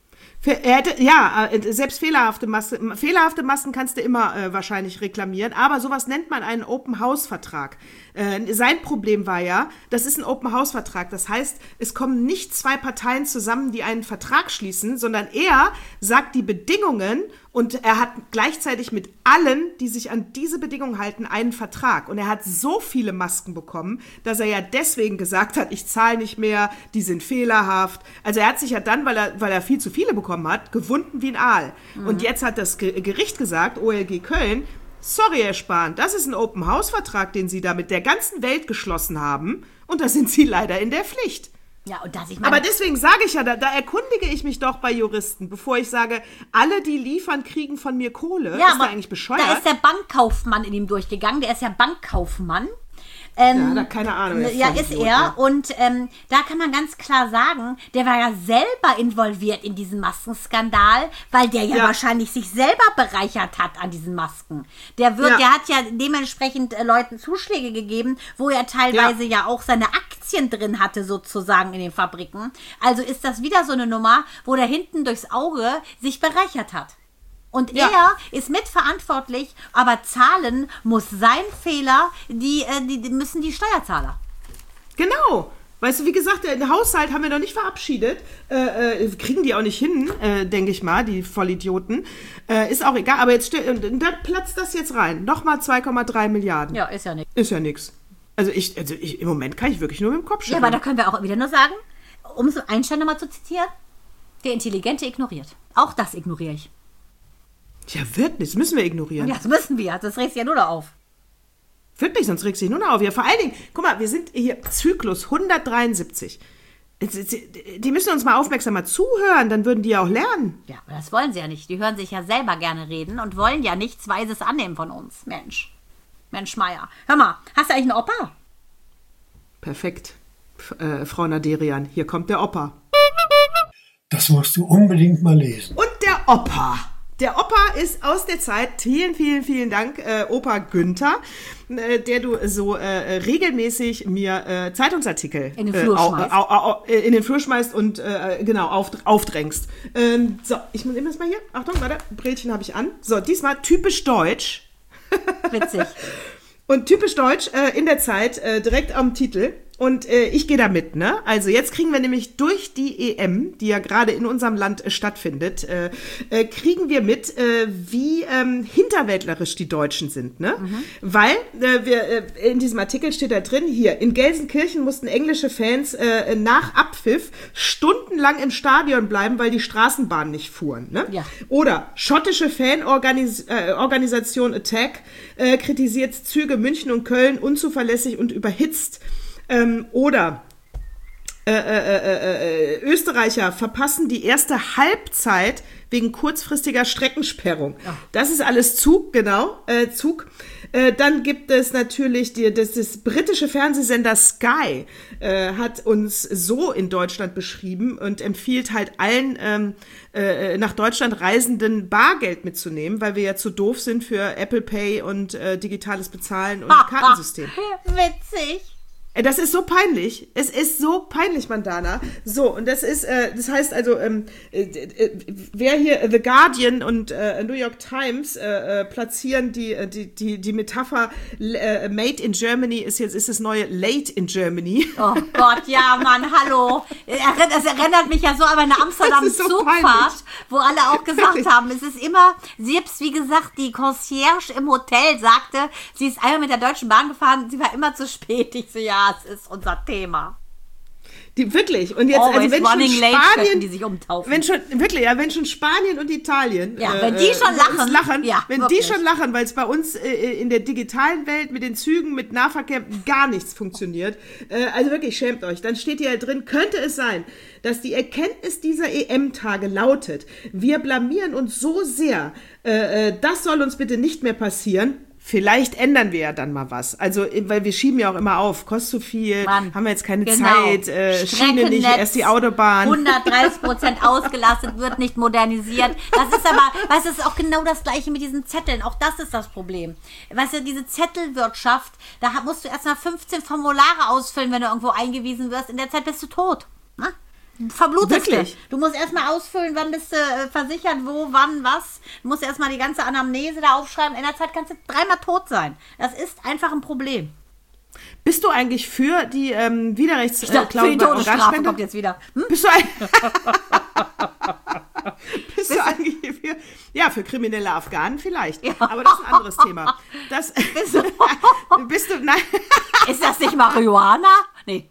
Er hätte, ja, selbst fehlerhafte Masken, fehlerhafte Masken kannst du immer äh, wahrscheinlich reklamieren, aber sowas nennt man einen Open-House-Vertrag. Äh, sein Problem war ja, das ist ein Open-House-Vertrag, das heißt, es kommen nicht zwei Parteien zusammen, die einen Vertrag schließen, sondern er sagt die Bedingungen und er hat gleichzeitig mit allen, die sich an diese Bedingungen halten, einen Vertrag. Und er hat so viele Masken bekommen, dass er ja deswegen gesagt hat, ich zahle nicht mehr, die sind fehlerhaft. Also er hat sich ja dann, weil er, weil er viel zu viele bekommen hat, gewunden wie ein Aal. Mhm. Und jetzt hat das Gericht gesagt, O L G Köln, sorry, Herr Spahn, das ist ein Open-House-Vertrag, den Sie da mit der ganzen Welt geschlossen haben. Und da sind Sie leider in der Pflicht. Ja, und dass ich meine, aber deswegen sage ich ja, da, da erkundige ich mich doch bei Juristen, bevor ich sage, alle, die liefern, kriegen von mir Kohle. Ja, ist der eigentlich bescheuert? Da ist der Bankkaufmann in ihm durchgegangen, der ist ja Bankkaufmann. Ähm, ja, da keine Ahnung. Ja, ist er. Ja. Und ähm, da kann man ganz klar sagen, der war ja selber involviert in diesen Maskenskandal, weil der ja, ja. wahrscheinlich sich selber bereichert hat an diesen Masken. Der wird, ja. der hat ja dementsprechend äh, Leuten Zuschläge gegeben, wo er teilweise ja. ja auch seine Aktien drin hatte, sozusagen in den Fabriken. Also ist das wieder so eine Nummer, wo der hinten durchs Auge sich bereichert hat. Und ja. er ist mitverantwortlich, aber zahlen muss sein Fehler, die, die, die müssen die Steuerzahler. Genau. Weißt du, wie gesagt, den Haushalt haben wir noch nicht verabschiedet. Äh, äh, kriegen die auch nicht hin, äh, denke ich mal, die Vollidioten. Äh, ist auch egal, aber jetzt da platzt das jetzt rein. Nochmal zwei Komma drei Milliarden. Ja, ist ja nichts. Ist ja nichts. Also, ich, also ich, im Moment kann ich wirklich nur mit dem Kopf schütteln. Ja, aber da können wir auch wieder nur sagen, um so Einstein nochmal zu zitieren, der Intelligente ignoriert. Auch das ignoriere ich. Ja, wirklich, das müssen wir ignorieren. Ja, das müssen wir, das regt sich ja nur noch auf. Wirklich, sonst regt sich nur noch auf. Ja, vor allen Dingen, guck mal, wir sind hier Zyklus hundertdreiundsiebzig. Die müssen uns mal aufmerksamer zuhören, dann würden die ja auch lernen. Ja, aber das wollen sie ja nicht. Die hören sich ja selber gerne reden und wollen ja nichts Weises annehmen von uns. Mensch, Mensch Meier. Hör mal, hast du eigentlich einen Opa? Perfekt, äh, Frau Naderian, hier kommt der Opa. Das musst du unbedingt mal lesen. Und der Opa. Der Opa ist aus der Zeit, vielen, vielen, vielen Dank, äh, Opa Günther, äh, der du so äh, regelmäßig mir äh, Zeitungsartikel in den Flur äh, au, schmeißt. Au, au, au, in den Flur schmeißt und äh, genau auf, aufdrängst. Ähm, so, ich muss immer das mal hier, Achtung, warte, Brillchen habe ich an. So, diesmal typisch deutsch. Witzig. Und typisch deutsch äh, in der Zeit, äh, direkt am Titel. Und äh, ich gehe da mit, ne? Also jetzt kriegen wir nämlich durch die E M, die ja gerade in unserem Land äh, stattfindet, äh, äh, kriegen wir mit, äh, wie ähm, hinterwäldlerisch die Deutschen sind, ne? Mhm. Weil äh, wir äh, in diesem Artikel steht da drin, hier, in Gelsenkirchen mussten englische Fans äh, nach Abpfiff stundenlang im Stadion bleiben, weil die Straßenbahnen nicht fuhren, ne? Ja. Oder schottische Fanorganisation äh, Attack äh, kritisiert Züge München und Köln unzuverlässig und überhitzt. Ähm, oder äh, äh, äh, äh, Österreicher verpassen die erste Halbzeit wegen kurzfristiger Streckensperrung. Ja. Das ist alles Zug, genau, äh, Zug. Äh, dann gibt es natürlich die, das, das britische Fernsehsender Sky äh, hat uns so in Deutschland beschrieben und empfiehlt halt allen ähm, äh, nach Deutschland Reisenden Bargeld mitzunehmen, weil wir ja zu doof sind für Apple Pay und äh, digitales Bezahlen und Kartensystem. Witzig. Das ist so peinlich. Es ist so peinlich, Mandana. So, und das ist, äh, das heißt also, ähm, äh, äh, wer hier The Guardian und äh, New York Times äh, äh, platzieren die, die, die, die Metapher äh, Made in Germany ist jetzt ist das neue Late in Germany. Oh Gott, ja, Mann, hallo. Das erinnert mich ja so an eine Amsterdam-Zugfahrt, so wo alle auch gesagt haben, es ist immer, selbst wie gesagt, die Concierge im Hotel sagte, sie ist einmal mit der Deutschen Bahn gefahren, sie war immer zu spät. Ich so, ja, das ist unser Thema. Die, wirklich. Und jetzt, Always also wenn schon Spanien, die sich umtaufen. wenn schon, wirklich, ja, wenn schon Spanien und Italien, ja, wenn die schon lachen, lachen ja, wenn wirklich. die schon lachen, weil es bei uns äh, in der digitalen Welt mit den Zügen, mit Nahverkehr gar nichts funktioniert, äh, also wirklich, schämt euch. Dann steht hier drin, könnte es sein, dass die Erkenntnis dieser E M-Tage lautet, wir blamieren uns so sehr, äh, das soll uns bitte nicht mehr passieren. Vielleicht ändern wir ja dann mal was. Also, weil wir schieben ja auch immer auf. Kostet zu viel, Mann, haben wir jetzt keine genau. Zeit, äh, Schiene nicht, erst die Autobahn. hundertdreißig Prozent ausgelastet, wird nicht modernisiert. Das ist aber, weißt du, das ist auch genau das Gleiche mit diesen Zetteln. Auch das ist das Problem. Weißt du, diese Zettelwirtschaft, da musst du erst mal fünfzehn Formulare ausfüllen, wenn du irgendwo eingewiesen wirst. In der Zeit bist du tot. Na? verblutest Wirklich? du. Du musst erstmal ausfüllen, wann bist du äh, versichert, wo, wann, was. Du musst erstmal die ganze Anamnese da aufschreiben. In der Zeit kannst du dreimal tot sein. Das ist einfach ein Problem. Bist du eigentlich für die ähm, Widerrechts... Ich dachte, für die Todesstrafe kommt jetzt wieder. Hm? Bist du ein... Bist du eigentlich für... Ja, für kriminelle Afghanen vielleicht. Ja. Aber das ist ein anderes Thema. Das, bist, du, bist du... Nein. Ist das nicht Marihuana? Nee.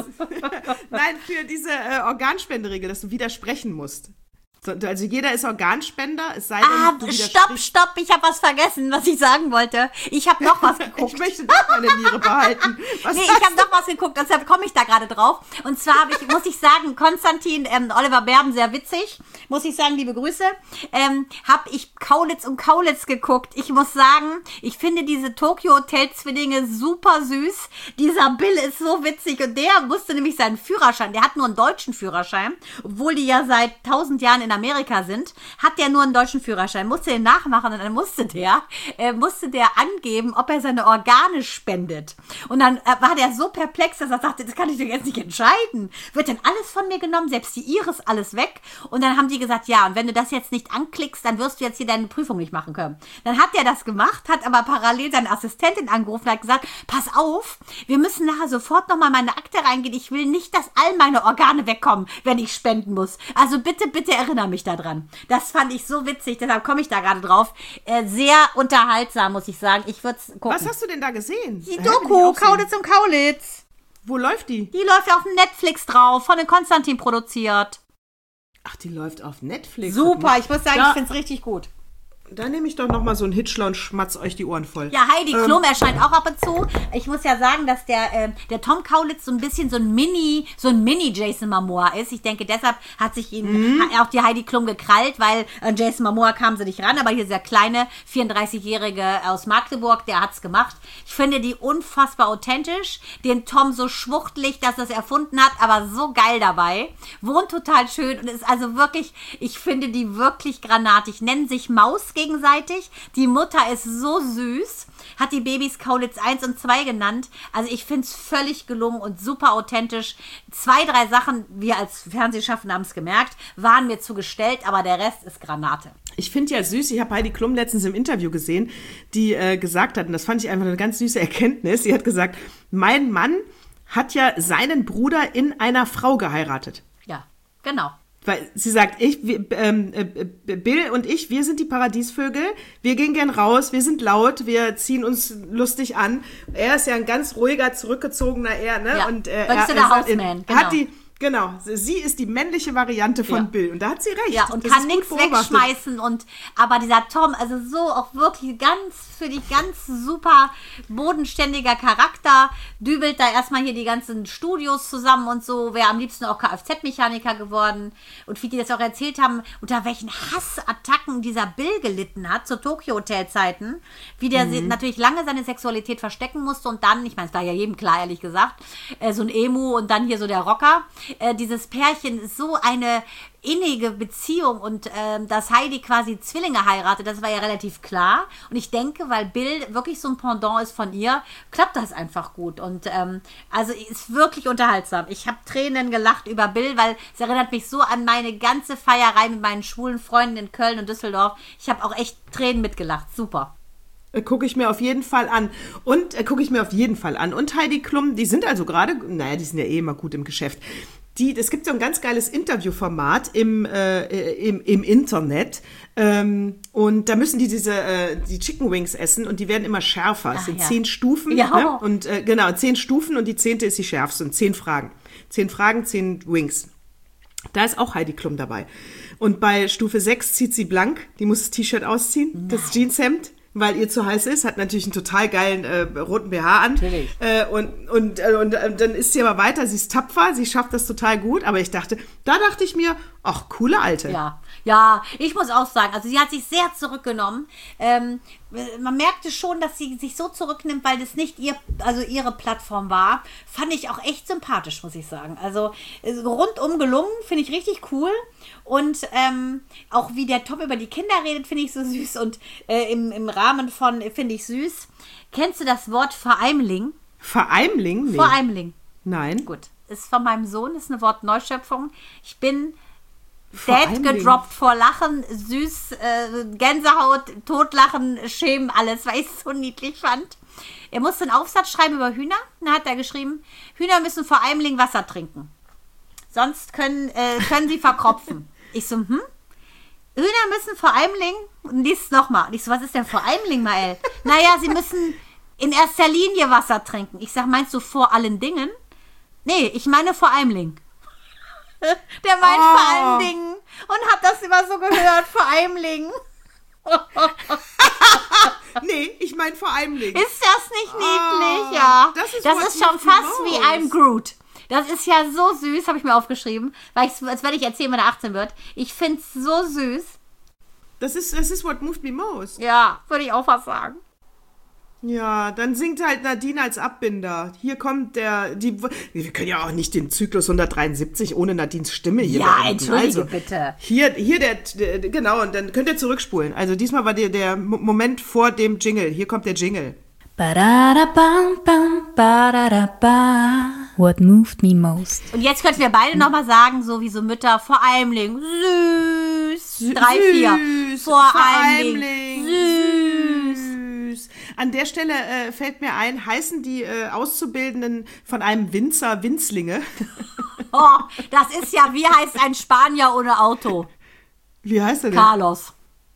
Nein, für diese äh, Organspenderegel, dass du widersprechen musst. So, also jeder ist Organspender, es sei denn, ah, du stopp, stopp, ich habe was vergessen, was ich sagen wollte. Ich habe noch was geguckt. Ich möchte doch meine Niere behalten. Was nee, ich habe noch was geguckt, deshalb komme ich da gerade drauf. Und zwar habe ich, muss ich sagen, Konstantin, ähm, Oliver Berben, sehr witzig, muss ich sagen, liebe Grüße, ähm, habe ich Kaulitz und Kaulitz geguckt. Ich muss sagen, ich finde diese Tokyo-Hotel-Zwillinge super süß. Dieser Bill ist so witzig und der musste nämlich seinen Führerschein, der hat nur einen deutschen Führerschein, obwohl die ja seit tausend Jahren in Amerika sind, hat der nur einen deutschen Führerschein, musste den nachmachen und dann musste der, äh, musste der angeben, ob er seine Organe spendet. Und dann äh, war der so perplex, dass er sagte, das kann ich doch jetzt nicht entscheiden. Wird denn alles von mir genommen, selbst die Iris, alles weg? Und dann haben die gesagt, ja, und wenn du das jetzt nicht anklickst, dann wirst du jetzt hier deine Prüfung nicht machen können. Dann hat der das gemacht, hat aber parallel seine Assistentin angerufen und hat gesagt, pass auf, wir müssen nachher sofort nochmal meine Akte reingehen. Ich will nicht, dass all meine Organe wegkommen, wenn ich spenden muss. Also bitte, bitte erinnere mich daran. Das fand ich so witzig, deshalb komme ich da gerade drauf. Äh, sehr unterhaltsam, muss ich sagen. Ich würde es gucken. Was hast du denn da gesehen? Die Doku, Kaulitz und Kaulitz. Wo läuft die? Die läuft auf Netflix drauf, von den Konstantin produziert. Ach, die läuft auf Netflix. Super, ich muss sagen, da, ich finde es richtig gut. Da nehme ich doch noch mal so einen Hitchler und schmatz euch die Ohren voll. Ja, Heidi ähm. Klum erscheint auch ab und zu. Ich muss ja sagen, dass der, äh, der Tom Kaulitz so ein bisschen so ein Mini, so ein Mini-Jason Momoa ist. Ich denke, deshalb hat sich ihn mhm. auch die Heidi Klum gekrallt, weil an äh, Jason Momoa kam sie nicht ran. Aber hier dieser kleine vierunddreißigjährige aus Magdeburg, der hat's gemacht. Ich finde die unfassbar authentisch. Den Tom so schwuchtelig, dass er es erfunden hat, aber so geil dabei. Wohnt total schön und ist also wirklich, ich finde die wirklich granatig. Nennen sich Maus gegenseitig. Die Mutter ist so süß, hat die Babys Kaulitz eins und zwei genannt. Also ich finde es völlig gelungen und super authentisch. Zwei, drei Sachen, wir als Fernsehschaffende haben es gemerkt, waren mir zugestellt, aber der Rest ist Granate. Ich finde ja süß, ich habe Heidi Klum letztens im Interview gesehen, die äh, gesagt hat, und das fand ich einfach eine ganz süße Erkenntnis, sie hat gesagt, mein Mann hat ja seinen Bruder in einer Frau geheiratet. Ja, genau. Weil sie sagt, ich, wir, ähm, äh, Bill und ich, wir sind die Paradiesvögel, wir gehen gern raus, wir sind laut, wir ziehen uns lustig an. Er ist ja ein ganz ruhiger, zurückgezogener er, ne? Ja. Und äh, er, er, der er Hausman, genau. hat die, genau, sie ist die männliche Variante von ja. Bill und da hat sie recht. Ja, und das kann nichts wegschmeißen und aber dieser Tom, also so auch wirklich ganz, für dich ganz super bodenständiger Charakter, dübelt da erstmal hier die ganzen Studios zusammen und so, wäre am liebsten auch Kfz-Mechaniker geworden und wie die das auch erzählt haben, unter welchen Hassattacken dieser Bill gelitten hat zu Tokyo-Hotel-Zeiten, wie der mhm. natürlich lange seine Sexualität verstecken musste und dann, ich meine, es war ja jedem klar, ehrlich gesagt, äh, so ein Emu und dann hier so der Rocker, äh, dieses Pärchen ist so eine innige Beziehung und ähm, dass Heidi quasi Zwillinge heiratet, das war ja relativ klar. Und ich denke, weil Bill wirklich so ein Pendant ist von ihr, klappt das einfach gut. Und ähm, also ist wirklich unterhaltsam. Ich habe Tränen gelacht über Bill, weil es erinnert mich so an meine ganze Feierei mit meinen schwulen Freunden in Köln und Düsseldorf. Ich habe auch echt Tränen mitgelacht. Super. Gucke ich mir auf jeden Fall an. Und äh, gucke ich mir auf jeden Fall an. Und Heidi Klum, die sind also gerade, naja, die sind ja eh immer gut im Geschäft. Die, es gibt so ein ganz geiles Interviewformat im, äh, im, im Internet ähm, und da müssen die diese äh, die Chicken Wings essen und die werden immer schärfer. Es sind ja. zehn Stufen ja. ne? und äh, genau zehn Stufen und die zehnte ist die schärfste und zehn Fragen, zehn Fragen, zehn Wings. Da ist auch Heidi Klum dabei und bei Stufe sechs zieht sie blank, die muss das T-Shirt ausziehen, Nein. das Jeanshemd. Weil ihr zu heiß ist, hat natürlich einen total geilen äh, roten B H an. Natürlich. Äh, und, und, äh, und äh, dann ist sie aber weiter, sie ist tapfer, sie schafft das total gut. Aber ich dachte, da dachte ich mir, ach, coole Alte. Ja, ja, ich muss auch sagen, also sie hat sich sehr zurückgenommen. Ähm, man merkte schon, dass sie sich so zurücknimmt, weil das nicht ihr, also ihre Plattform war. Fand ich auch echt sympathisch, muss ich sagen. Also rundum gelungen, finde ich richtig cool. Und ähm, auch wie der Tom über die Kinder redet, finde ich so süß. Und äh, im, im Rahmen von, finde ich süß. Kennst du das Wort Vereimling? Vereimling? Nee. Vereimling. Nein. Gut. ist von meinem Sohn, ist eine Wortneuschöpfung. Ich bin dead gedroppt vor Lachen, süß, äh, Gänsehaut, Totlachen, Schämen, alles, weil ich es so niedlich fand. Er musste einen Aufsatz schreiben über Hühner. Dann hat er geschrieben, Hühner müssen vor Eimling Wasser trinken. Sonst können, äh, können sie verkropfen. Ich so, hm? Hühner müssen vor Eimling, und liest es nochmal. Und ich so, was ist denn vor Eimling, Mael? Naja, sie müssen in erster Linie Wasser trinken. Ich sag, meinst du vor allen Dingen? Nee, ich meine vor Eimling. Der meint oh. vor allen Dingen und hat das immer so gehört, vor Eimling. Nee, ich meine vor Eimling. Ist das nicht niedlich? Oh, ja. Das ist, das ist schon fast wie I'm Groot. Das ist ja so süß, habe ich mir aufgeschrieben, weil ich, das werde ich erzählen, wenn er achtzehn wird. Ich finde es so süß. Das ist, das ist what moved me most. Ja, würde ich auch was sagen. Ja, dann singt halt Nadine als Abbinder. Hier kommt der, die, wir können ja auch nicht den Zyklus hundertdreiundsiebzig ohne Nadines Stimme hier Ja, beenden. Entschuldige also, bitte. Hier, hier der, der, genau, und dann könnt ihr zurückspulen. Also diesmal war der, der Moment vor dem Jingle. Hier kommt der Jingle. What moved me most. Und jetzt könnten wir beide nochmal sagen, so wie so Mütter, vor Eimling, süß, drei, vier, vor, vor Eimling, Eimling, süß. süß. An der Stelle äh, fällt mir ein, heißen die äh, Auszubildenden von einem Winzer Winzlinge? Oh, das ist ja, wie heißt ein Spanier ohne Auto? Wie heißt er denn? Carlos.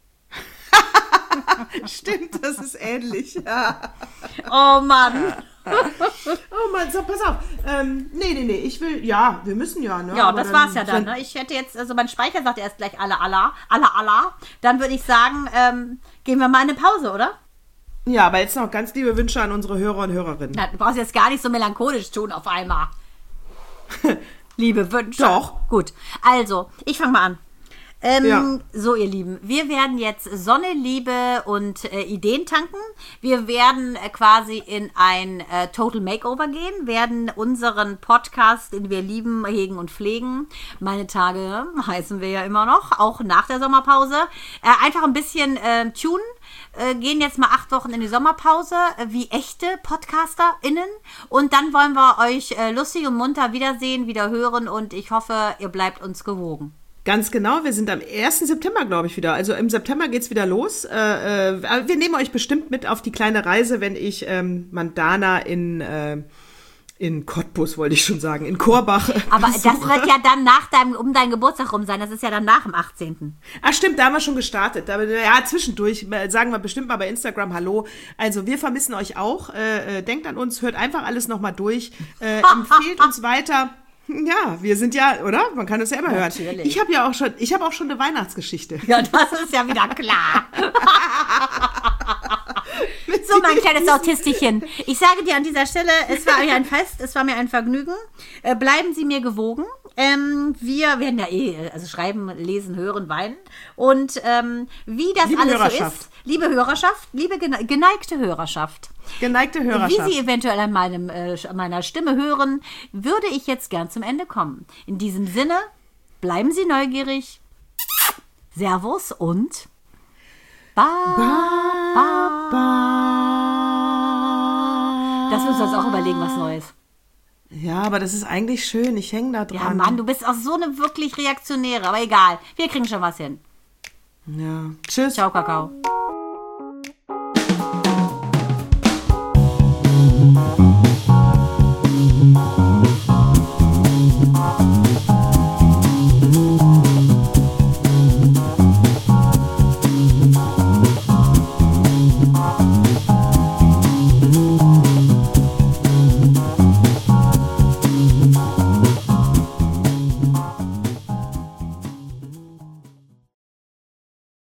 Stimmt, das ist ähnlich. Ja. Oh Mann. Oh Mann, so, pass auf. Ähm, nee, nee, nee, ich will, ja, wir müssen ja, ne? Ja, aber das dann, war's ja dann, ne? Ich hätte jetzt, also mein Speicher sagt erst gleich alla, alla, alla, alla. Dann würde ich sagen, ähm, gehen wir mal in eine Pause, oder? Ja, aber jetzt noch ganz liebe Wünsche an unsere Hörer und Hörerinnen. Na, du brauchst jetzt gar nicht so melancholisch tun auf einmal. Liebe Wünsche. Doch. Gut, also, ich fange mal an. Ähm, ja. So, ihr Lieben, wir werden jetzt Sonne, Liebe und äh, Ideen tanken. Wir werden äh, quasi in ein äh, Total Makeover gehen, werden unseren Podcast, den wir lieben, hegen und pflegen. Meine Tage heißen wir ja immer noch, auch nach der Sommerpause. Äh, einfach ein bisschen äh, tunen. Äh, gehen jetzt mal acht Wochen in die Sommerpause, äh, wie echte PodcasterInnen. Und dann wollen wir euch äh, lustig und munter wiedersehen, wieder hören und ich hoffe, ihr bleibt uns gewogen. Ganz genau, wir sind am ersten September, glaube ich, wieder. Also im September geht's wieder los. Äh, äh, wir nehmen euch bestimmt mit auf die kleine Reise, wenn ich ähm, Mandana in, äh, in Cottbus, wollte ich schon sagen, in Korbach Aber besuche. Das wird ja dann nach deinem, um deinen Geburtstag rum sein. Das ist ja dann nach dem achtzehnten Ach stimmt, da haben wir schon gestartet. Aber, ja, zwischendurch sagen wir bestimmt mal bei Instagram Hallo. Also wir vermissen euch auch. Äh, äh, denkt an uns, hört einfach alles nochmal durch. Äh, empfehlt uns weiter. Ja, wir sind ja, oder? Man kann es ja immer hören. Natürlich. Ich habe ja auch schon, ich habe auch schon eine Weihnachtsgeschichte. Ja, das ist ja wieder klar. So, mein kleines Autistichen. Ich sage dir an dieser Stelle, es war mir ein Fest, es war mir ein Vergnügen. Äh, bleiben Sie mir gewogen. Ähm, wir werden ja eh, also schreiben, lesen, hören, weinen. Und ähm, wie das liebe alles so Hörerschaft. ist, liebe Hörerschaft, liebe gene- geneigte Hörerschaft. Geneigte Hörerschaft. Wie Sie eventuell an, meinem, äh, an meiner Stimme hören, würde ich jetzt gern zum Ende kommen. In diesem Sinne, bleiben Sie neugierig. Servus und Ba, ba, ba. Das müssen wir uns auch überlegen, was Neues. Ja, aber das ist eigentlich schön. Ich hänge da dran. Ja, Mann, du bist auch so eine wirklich Reaktionäre. Aber egal, wir kriegen schon was hin. Ja, tschüss. Ciao, Kakao.